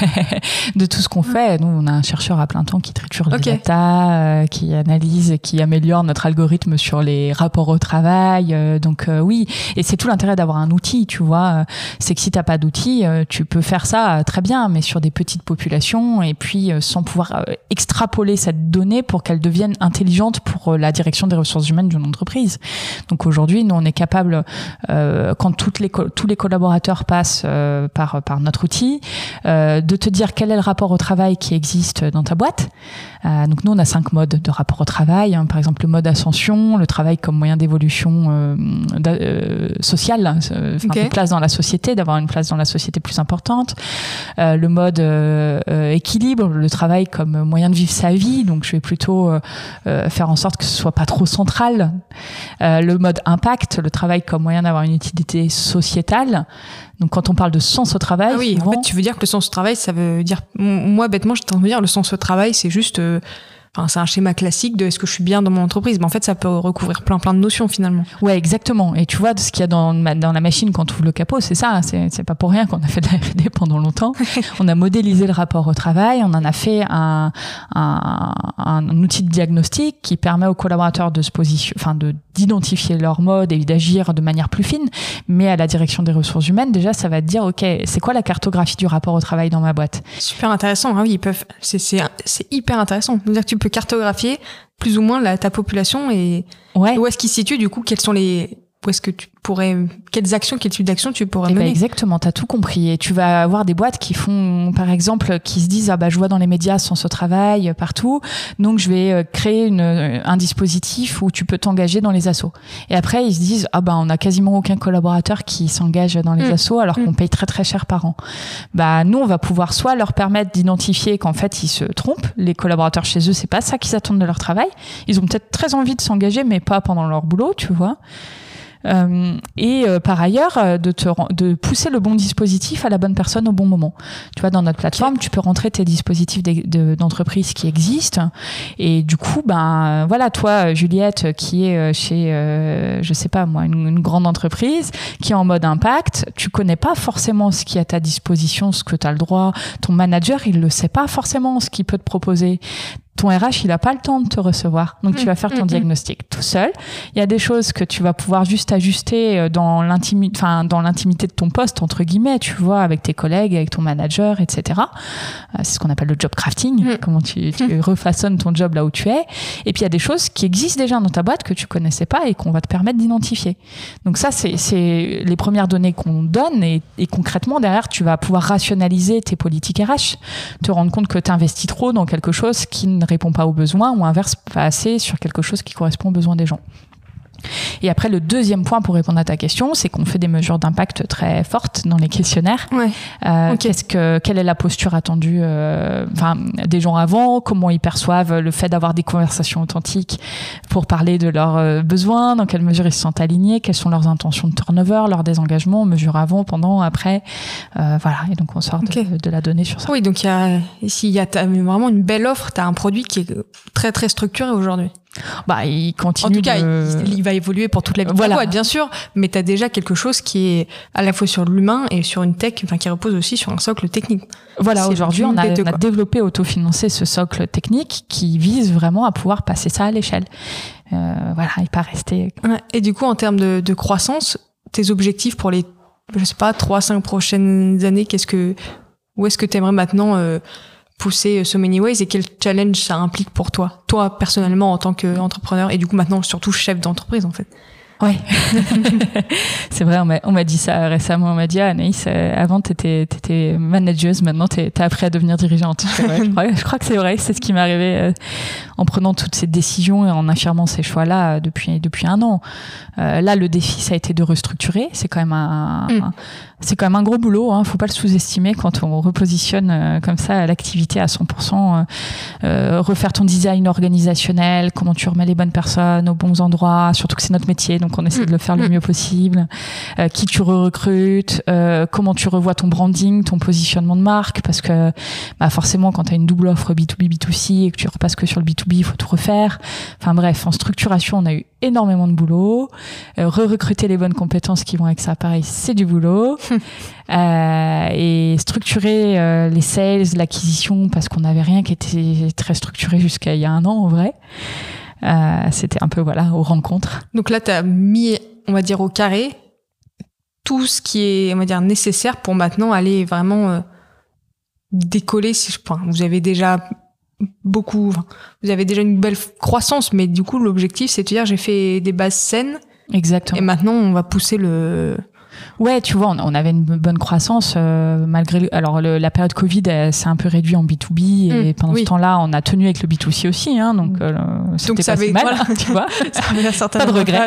de tout ce qu'on fait. Nous, on a un chercheur à plein temps qui triture les okay. data, euh, qui analyse, qui améliore notre algorithme sur les rapports au travail. Euh, donc euh, oui, et c'est tout l'intérêt d'avoir un outil, tu vois. C'est que si t'as pas d'outil, euh, tu peux faire ça euh, très bien, mais sur des petites populations, et puis euh, sans pouvoir euh, extrapoler cette donnée pour qu'elle devienne intelligente pour euh, la direction des ressources humaines d'une entreprise. Donc aujourd'hui, nous, on est capable, euh, quand toutes les co- tous les collaborateurs passent euh, par par notre outil, euh, de te dire quel est le rapport au travail qui existe dans ta boîte. Euh, donc nous, on a cinq modes de rapport au travail. Hein. Par exemple, le mode ascension, le travail comme moyen d'évolution euh, euh, sociale, euh, okay. de place dans la société, d'avoir une place dans la société plus importante. Euh, le mode euh, euh, équilibre, le travail comme moyen de vivre sa vie. Donc je vais plutôt euh, euh, faire en sorte que ce soit pas trop central. Euh, le mode impact, le travail comme moyen d'avoir une utilité sociétale. Donc quand on parle de sens au travail, ah oui, souvent, en fait, tu veux dire que le sens au travail, ça veut dire, moi bêtement, je t'entends dire le sens au travail, c'est juste, euh, enfin, c'est un schéma classique de est-ce que je suis bien dans mon entreprise. Mais en fait, ça peut recouvrir plein plein de notions finalement. Ouais, exactement. Et tu vois, ce qu'il y a dans dans la machine quand tu ouvres le capot, c'est ça. C'est c'est pas pour rien qu'on a fait de la R et D pendant longtemps. On a modélisé le rapport au travail. On en a fait un un, un outil de diagnostic qui permet aux collaborateurs de se positionner, enfin de d'identifier leur mode et d'agir de manière plus fine. Mais à la direction des ressources humaines, déjà, ça va te dire, ok, c'est quoi la cartographie du rapport au travail dans ma boîte? Super intéressant. Ah oui, ils peuvent. C'est c'est c'est hyper intéressant. C'est-à-dire que tu peux cartographier plus ou moins la, ta population et, ouais. et où est-ce qu'ils se situent, du coup, quels sont les, où est-ce que tu pourrais, quelles actions, quel type d'actions tu pourrais eh mener? Ben exactement, t'as tout compris. Et tu vas avoir des boîtes qui font, par exemple, qui se disent, ah bah, je vois dans les médias sens au travail partout. Donc, je vais créer une, un dispositif où tu peux t'engager dans les assos. Et après, ils se disent, ah bah, on a quasiment aucun collaborateur qui s'engage dans les mmh. assos alors mmh. qu'on paye très, très cher par an. Bah, nous, on va pouvoir soit leur permettre d'identifier qu'en fait, ils se trompent. Les collaborateurs chez eux, c'est pas ça qu'ils attendent de leur travail. Ils ont peut-être très envie de s'engager, mais pas pendant leur boulot, tu vois. Euh, et euh, par ailleurs euh, de te de pousser le bon dispositif à la bonne personne au bon moment. Tu vois, dans notre plateforme, okay. tu peux rentrer tes dispositifs de, de, d'entreprise qui existent et du coup, ben voilà, toi Juliette qui est chez euh, je sais pas moi une, une grande entreprise qui est en mode impact, tu connais pas forcément ce qui est à ta disposition, ce que tu as le droit. Ton manager, il le sait pas forcément ce qu'il peut te proposer. Ton R H, il a pas le temps de te recevoir. Donc, mmh, tu vas faire ton mmh, diagnostic tout seul. Il y a des choses que tu vas pouvoir juste ajuster dans l'intimité, enfin, dans l'intimité de ton poste, entre guillemets, tu vois, avec tes collègues, avec ton manager, et cetera. C'est ce qu'on appelle le job crafting. Mmh. Comment tu, tu mmh. refaçonnes ton job là où tu es. Et puis, il y a des choses qui existent déjà dans ta boîte que tu connaissais pas et qu'on va te permettre d'identifier. Donc, ça, c'est, c'est les premières données qu'on donne et, et concrètement, derrière, tu vas pouvoir rationaliser tes politiques R H, te rendre compte que tu investis trop dans quelque chose qui ne répond pas aux besoins ou inverse pas assez sur quelque chose qui correspond aux besoins des gens. Et après, le deuxième point pour répondre à ta question, c'est qu'on fait des mesures d'impact très fortes dans les questionnaires. Ouais. Euh, okay. qu'est-ce que, quelle est la posture attendue euh, enfin, des gens avant, comment ils perçoivent le fait d'avoir des conversations authentiques pour parler de leurs euh, besoins, dans quelle mesure ils se sentent alignés, quelles sont leurs intentions de turnover, leurs désengagements, mesures avant, pendant, après. Euh, voilà, et donc on sort okay. de, de la donnée sur ça. Oui, donc il y a, ici, il y a vraiment une belle offre, tu as un produit qui est très très structuré aujourd'hui. Bah, il continue. En tout cas, de... il, il va évoluer pour toute la vie. Voilà. Boîte, bien sûr, mais t'as déjà quelque chose qui est à la fois sur l'humain et sur une tech, enfin, qui repose aussi sur un socle technique. Voilà, c'est aujourd'hui, on a, on a développé, autofinancé ce socle technique qui vise vraiment à pouvoir passer ça à l'échelle. Euh, voilà, et pas rester. Ouais, et du coup, en termes de, de croissance, tes objectifs pour les, je sais pas, trois, cinq prochaines années, qu'est-ce que, où est-ce que t'aimerais maintenant, euh, pousser So Many Ways et quel challenge ça implique pour toi, toi personnellement en tant qu'entrepreneur et du coup maintenant surtout chef d'entreprise en fait? Ouais, c'est vrai, on m'a, on m'a dit ça récemment, on m'a dit, ah, Anaïs, euh, avant t'étais, t'étais manageuse, maintenant t'es, t'as appris à devenir dirigeante. Je, ouais, je, crois, je crois que c'est vrai, c'est ce qui m'est arrivé euh, en prenant toutes ces décisions et en affirmant ces choix-là euh, depuis, depuis un an. Euh, là, le défi, ça a été de restructurer, c'est quand même un, mm. un c'est quand même un gros boulot, hein. Faut pas le sous-estimer quand on repositionne euh, comme ça l'activité à cent pour cent. Euh, euh, refaire ton design organisationnel, comment tu remets les bonnes personnes aux bons endroits, surtout que c'est notre métier, donc on essaie mmh. de le faire le mieux possible. Euh, qui tu recrutes, euh, comment tu revois ton branding, ton positionnement de marque, parce que bah forcément quand tu as une double offre B deux B, B deux C et que tu repasses que sur le B deux B, il faut tout refaire. Enfin bref, en structuration, on a eu énormément de boulot. Euh, re-recruter les bonnes compétences qui vont avec ça, pareil, c'est du boulot. Euh, et structurer euh, les sales, l'acquisition, parce qu'on n'avait rien qui était très structuré jusqu'à il y a un an en vrai. Euh, c'était un peu voilà aux rencontres. Donc là, tu as mis, on va dire, au carré tout ce qui est, on va dire, nécessaire pour maintenant aller vraiment euh, décoller. Si je, enfin, vous avez déjà beaucoup, enfin, vous avez déjà une belle croissance, mais du coup, l'objectif, c'est de dire, j'ai fait des bases saines. Exactement. Et maintenant, on va pousser le... Ouais, tu vois, on, on avait une bonne croissance euh, malgré. Le, alors le, la période Covid, elle s'est un peu réduite en B deux B et mmh, pendant oui. ce temps-là, on a tenu avec le B deux C aussi, hein, donc euh, c'était donc, ça pas si mal, voilà. Tu vois. Ça avait un certain pas de regret.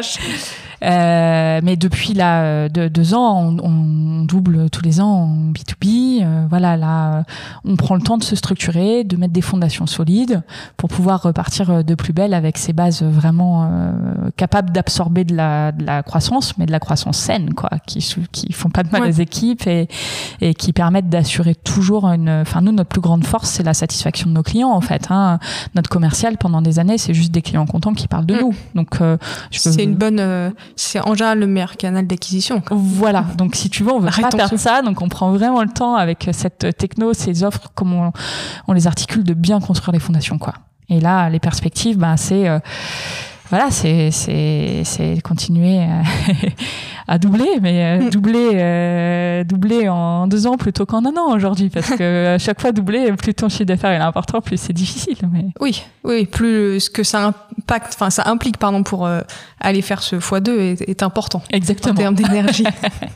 Euh, mais depuis là de, deux ans, on, on double tous les ans en B deux B. Euh, voilà, là, on prend le temps de se structurer, de mettre des fondations solides pour pouvoir repartir de plus belle avec ces bases vraiment euh, capables d'absorber de la, de la croissance, mais de la croissance saine, quoi, qui qui font pas de mal ouais. aux équipes et et qui permettent d'assurer toujours une. Enfin, nous, notre plus grande force, c'est la satisfaction de nos clients, en fait. Hein. Notre commercial, pendant des années, c'est juste des clients contents qui parlent de mmh. nous. Donc, euh, je c'est peux... une bonne. Euh... C'est en général le meilleur canal d'acquisition. Voilà. Donc, si tu veux, on veut Arrête pas perdre ça. Donc, on prend vraiment le temps avec cette techno, ces offres, comme on, on les articule, de bien construire les fondations, quoi. Et là, les perspectives, ben, c'est, euh, voilà, c'est, c'est, c'est continuer à, à doubler, mais euh, doubler, euh, doubler en deux ans plutôt qu'en un an aujourd'hui, parce que à chaque fois doubler, plus ton chiffre d'affaires est important, plus c'est difficile. Mais oui, oui, plus ce que ça impacte, enfin ça implique, pardon, pour euh, aller faire ce fois deux est, est important. Exactement. En termes d'énergie.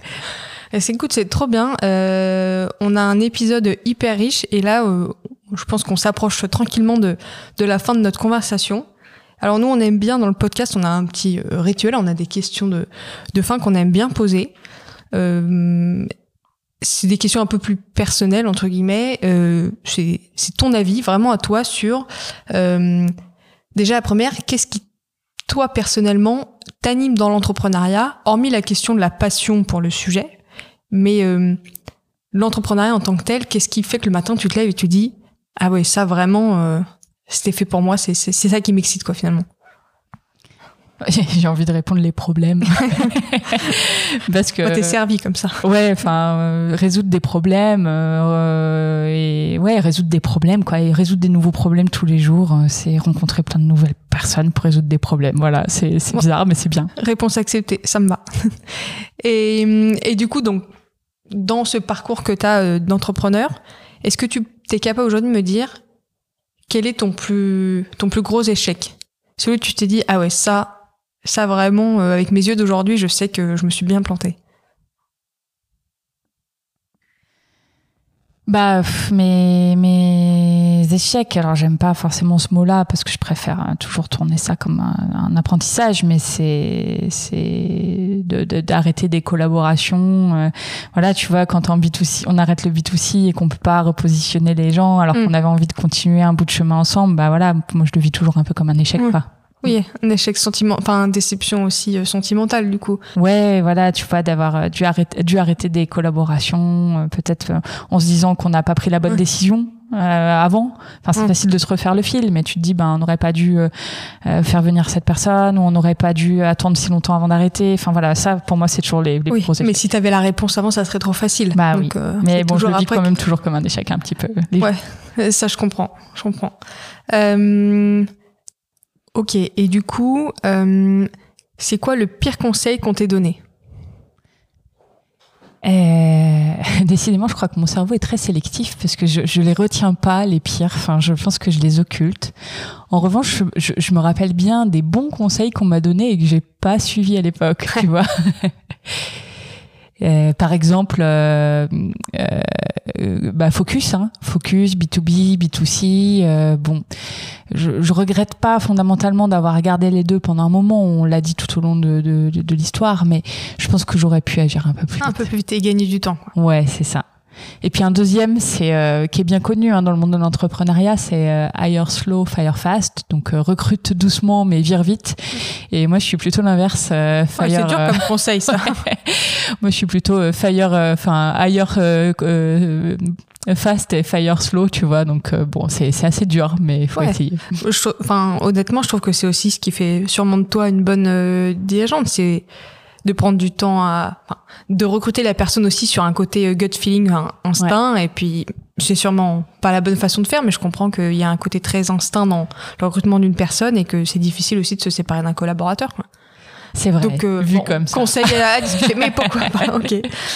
Et c'est écoute, c'est trop bien. Euh, on a un épisode hyper riche et là, euh, je pense qu'on s'approche tranquillement de de la fin de notre conversation. Alors nous, on aime bien dans le podcast, on a un petit euh, rituel, on a des questions de, de fin qu'on aime bien poser. Euh, c'est des questions un peu plus personnelles, entre guillemets. Euh, c'est, c'est ton avis, vraiment à toi, sur... Euh, déjà, la première, qu'est-ce qui, toi, personnellement, t'anime dans l'entrepreneuriat, hormis la question de la passion pour le sujet, mais euh, l'entrepreneuriat en tant que tel, qu'est-ce qui fait que le matin, tu te lèves et tu dis « Ah ouais, ça, vraiment... Euh, c'était fait pour moi, c'est, c'est, c'est ça qui m'excite, quoi, finalement. » J'ai envie de répondre les problèmes. Parce que. Toi, t'es servi comme ça. Ouais, enfin, euh, résoudre des problèmes, euh, et ouais, résoudre des problèmes, quoi, et résoudre des nouveaux problèmes tous les jours, euh, c'est rencontrer plein de nouvelles personnes pour résoudre des problèmes. Voilà, c'est, c'est bizarre, mais c'est bien. Réponse acceptée, ça me va. et, et du coup, donc, dans ce parcours que t'as euh, d'entrepreneur, est-ce que tu t'es capable aujourd'hui de me dire, quel est ton plus, ton plus gros échec? Celui où tu t'es dit, ah ouais, ça, ça vraiment, euh, avec mes yeux d'aujourd'hui, je sais que je me suis bien plantée. Bah, mes, mes échecs, alors j'aime pas forcément ce mot-là parce que je préfère hein, toujours tourner ça comme un, un apprentissage, mais c'est, c'est de, de, d'arrêter des collaborations. Euh, voilà, tu vois, quand en B deux C, on arrête le B deux C et qu'on peut pas repositionner les gens alors mmh. qu'on avait envie de continuer un bout de chemin ensemble, bah voilà, moi je le vis toujours un peu comme un échec, mmh. quoi. Oui, un échec sentimental, enfin, une déception aussi euh, sentimentale, du coup. Ouais, voilà, tu vois, d'avoir dû arrêter, dû arrêter des collaborations, euh, peut-être euh, en se disant qu'on n'a pas pris la bonne ouais. décision euh, avant. Enfin, c'est ouais. facile de se refaire le fil, mais tu te dis, ben, on n'aurait pas dû euh, faire venir cette personne, ou on n'aurait pas dû attendre si longtemps avant d'arrêter. Enfin, voilà, ça, pour moi, c'est toujours les, les oui, gros échecs. Mais si t'avais la réponse avant, ça serait trop facile. Bah Donc, oui, euh, mais bon, je le vis après... quand même toujours comme un échec, un petit peu. Les... Ouais, ça, je comprends, je comprends. Euh... Ok, et du coup, euh, c'est quoi le pire conseil qu'on t'ait donné ? euh... Décidément, je crois que mon cerveau est très sélectif parce que je, je les retiens pas, les pires. Enfin, je pense que je les occulte. En revanche, je, je, je me rappelle bien des bons conseils qu'on m'a donnés et que j'ai pas suivis à l'époque, tu vois. Euh, par exemple, euh, euh, bah focus, hein, focus, B deux B, B deux C. Euh, bon, je, je regrette pas fondamentalement d'avoir gardé les deux pendant un moment. On l'a dit tout au long de, de, de, de l'histoire, mais je pense que j'aurais pu agir un peu plus vite. Un peu plus vite et gagner du temps, quoi. Ouais, c'est ça. Et puis un deuxième, c'est euh, qui est bien connu hein, dans le monde de l'entrepreneuriat, c'est euh, hire slow, fire fast. Donc euh, recrute doucement mais vire vite. Et moi, je suis plutôt l'inverse. Euh, fire, ouais, c'est dur euh, comme conseil, ça. moi, je suis plutôt euh, fire, enfin euh, hire euh, euh, fast et fire slow, tu vois. Donc euh, bon, c'est c'est assez dur, mais il faut ouais. essayer. Enfin, honnêtement, je trouve que c'est aussi ce qui fait sûrement de toi une bonne euh, dirigeante, c'est de prendre du temps à, enfin, de recruter la personne aussi sur un côté gut feeling, un instinct, ouais. Et puis c'est sûrement pas la bonne façon de faire, mais je comprends qu'il y a un côté très instinct dans le recrutement d'une personne et que c'est difficile aussi de se séparer d'un collaborateur, quoi. C'est vrai. Donc, euh, vu bon, comme ça. Conseil à, à discuter, mais pourquoi pas. Ok.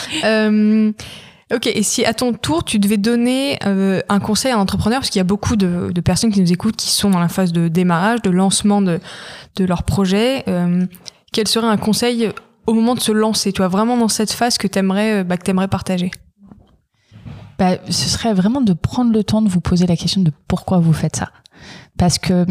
Euh, ok. Et si à ton tour tu devais donner euh, un conseil à un entrepreneur, parce qu'il y a beaucoup de, de personnes qui nous écoutent qui sont dans la phase de démarrage, de lancement de de leur projet, euh, quel serait un conseil au moment de se lancer, tu vois, vraiment dans cette phase que t'aimerais, bah, que t'aimerais partager? Bah, ce serait vraiment de prendre le temps de vous poser la question de pourquoi vous faites ça. Parce que,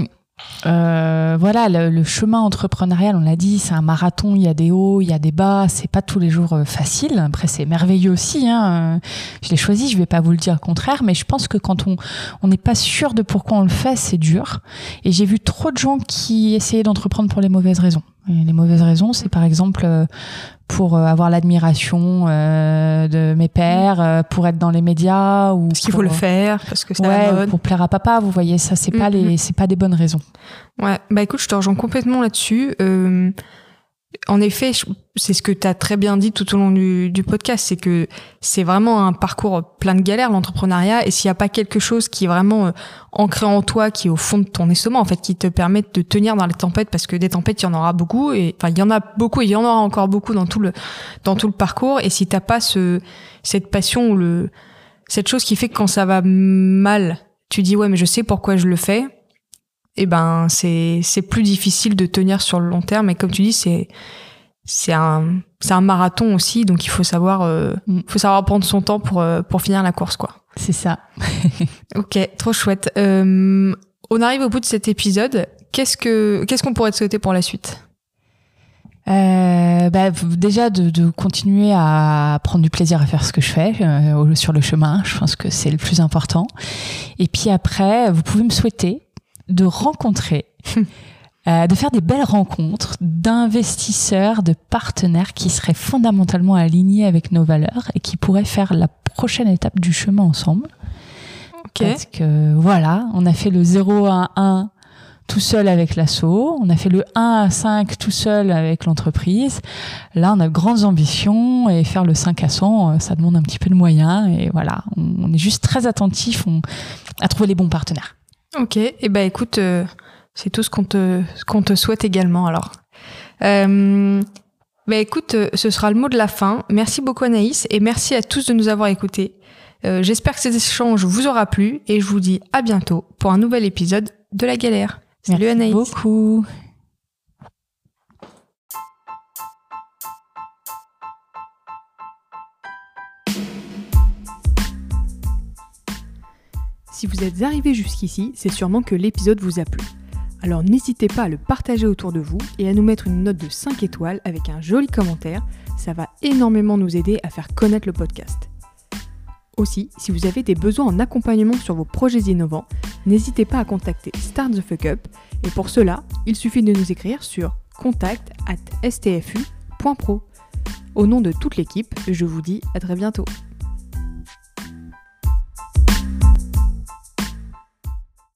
euh, voilà, le, le chemin entrepreneurial, on l'a dit, c'est un marathon, il y a des hauts, il y a des bas, c'est pas tous les jours euh, facile. Après, c'est merveilleux aussi, hein. Je l'ai choisi, je vais pas vous le dire le contraire, mais je pense que quand on, on n'est pas sûr de pourquoi on le fait, c'est dur. Et j'ai vu trop de gens qui essayaient d'entreprendre pour les mauvaises raisons. Et les mauvaises raisons, c'est par exemple euh, pour euh, avoir l'admiration euh, de mes pairs, euh, pour être dans les médias, ou parce qu'il pour, faut le faire, parce que c'est ouais, la mode. Pour plaire à papa, vous voyez, ça c'est mm-hmm. pas les, c'est pas des bonnes raisons. Ouais, bah écoute, je te rejoins complètement là-dessus. Euh, en effet, c'est ce que tu as très bien dit tout au long du, du podcast, c'est que c'est vraiment un parcours plein de galères, l'entrepreneuriat, et s'il n'y a pas quelque chose qui est vraiment euh, ancré en toi, qui est au fond de ton estomac, en fait, qui te permet de tenir dans les tempêtes, parce que des tempêtes, il y en aura beaucoup, et enfin, il y en a beaucoup, et il y en aura encore beaucoup dans tout le, dans tout le parcours, et si t'as pas ce, cette passion ou le, cette chose qui fait que quand ça va mal, tu dis, ouais, mais je sais pourquoi je le fais, et ben, c'est, c'est plus difficile de tenir sur le long terme, et comme tu dis, c'est, c'est un, c'est un marathon aussi, donc il faut savoir, euh, mm. faut savoir prendre son temps pour, euh, pour finir la course, quoi. C'est ça. Ok, trop chouette. Euh, on arrive au bout de cet épisode. Qu'est-ce que, qu'est-ce qu'on pourrait te souhaiter pour la suite? Euh, bah, déjà de, de continuer à prendre du plaisir à faire ce que je fais euh, sur le chemin. Je pense que c'est le plus important. Et puis après, vous pouvez me souhaiter de rencontrer, euh, de faire des belles rencontres d'investisseurs, de partenaires qui seraient fondamentalement alignés avec nos valeurs et qui pourraient faire la prochaine étape du chemin ensemble. Okay. Parce que voilà, on a fait le zéro à un tout seul avec l'asso, on a fait le un à cinq tout seul avec l'entreprise. Là, on a de grandes ambitions et faire le cinq à cent, ça demande un petit peu de moyens. Et voilà, on, on est juste très attentif on, à trouver les bons partenaires. Ok, et eh ben écoute, euh, c'est tout ce qu'on te, ce qu'on te souhaite également alors. Euh, ben écoute, euh, ce sera le mot de la fin. Merci beaucoup Anaïs et merci à tous de nous avoir écoutés. Euh, j'espère que cet échange vous aura plu et je vous dis à bientôt pour un nouvel épisode de La Galère. Salut Merci Anaïs. Beaucoup. Si vous êtes arrivé jusqu'ici, c'est sûrement que l'épisode vous a plu. Alors n'hésitez pas à le partager autour de vous et à nous mettre une note de cinq étoiles avec un joli commentaire, ça va énormément nous aider à faire connaître le podcast. Aussi, si vous avez des besoins en accompagnement sur vos projets innovants, n'hésitez pas à contacter Start the Fuck Up et pour cela, il suffit de nous écrire sur contact arobase s t f u point pro. Au nom de toute l'équipe, je vous dis à très bientôt.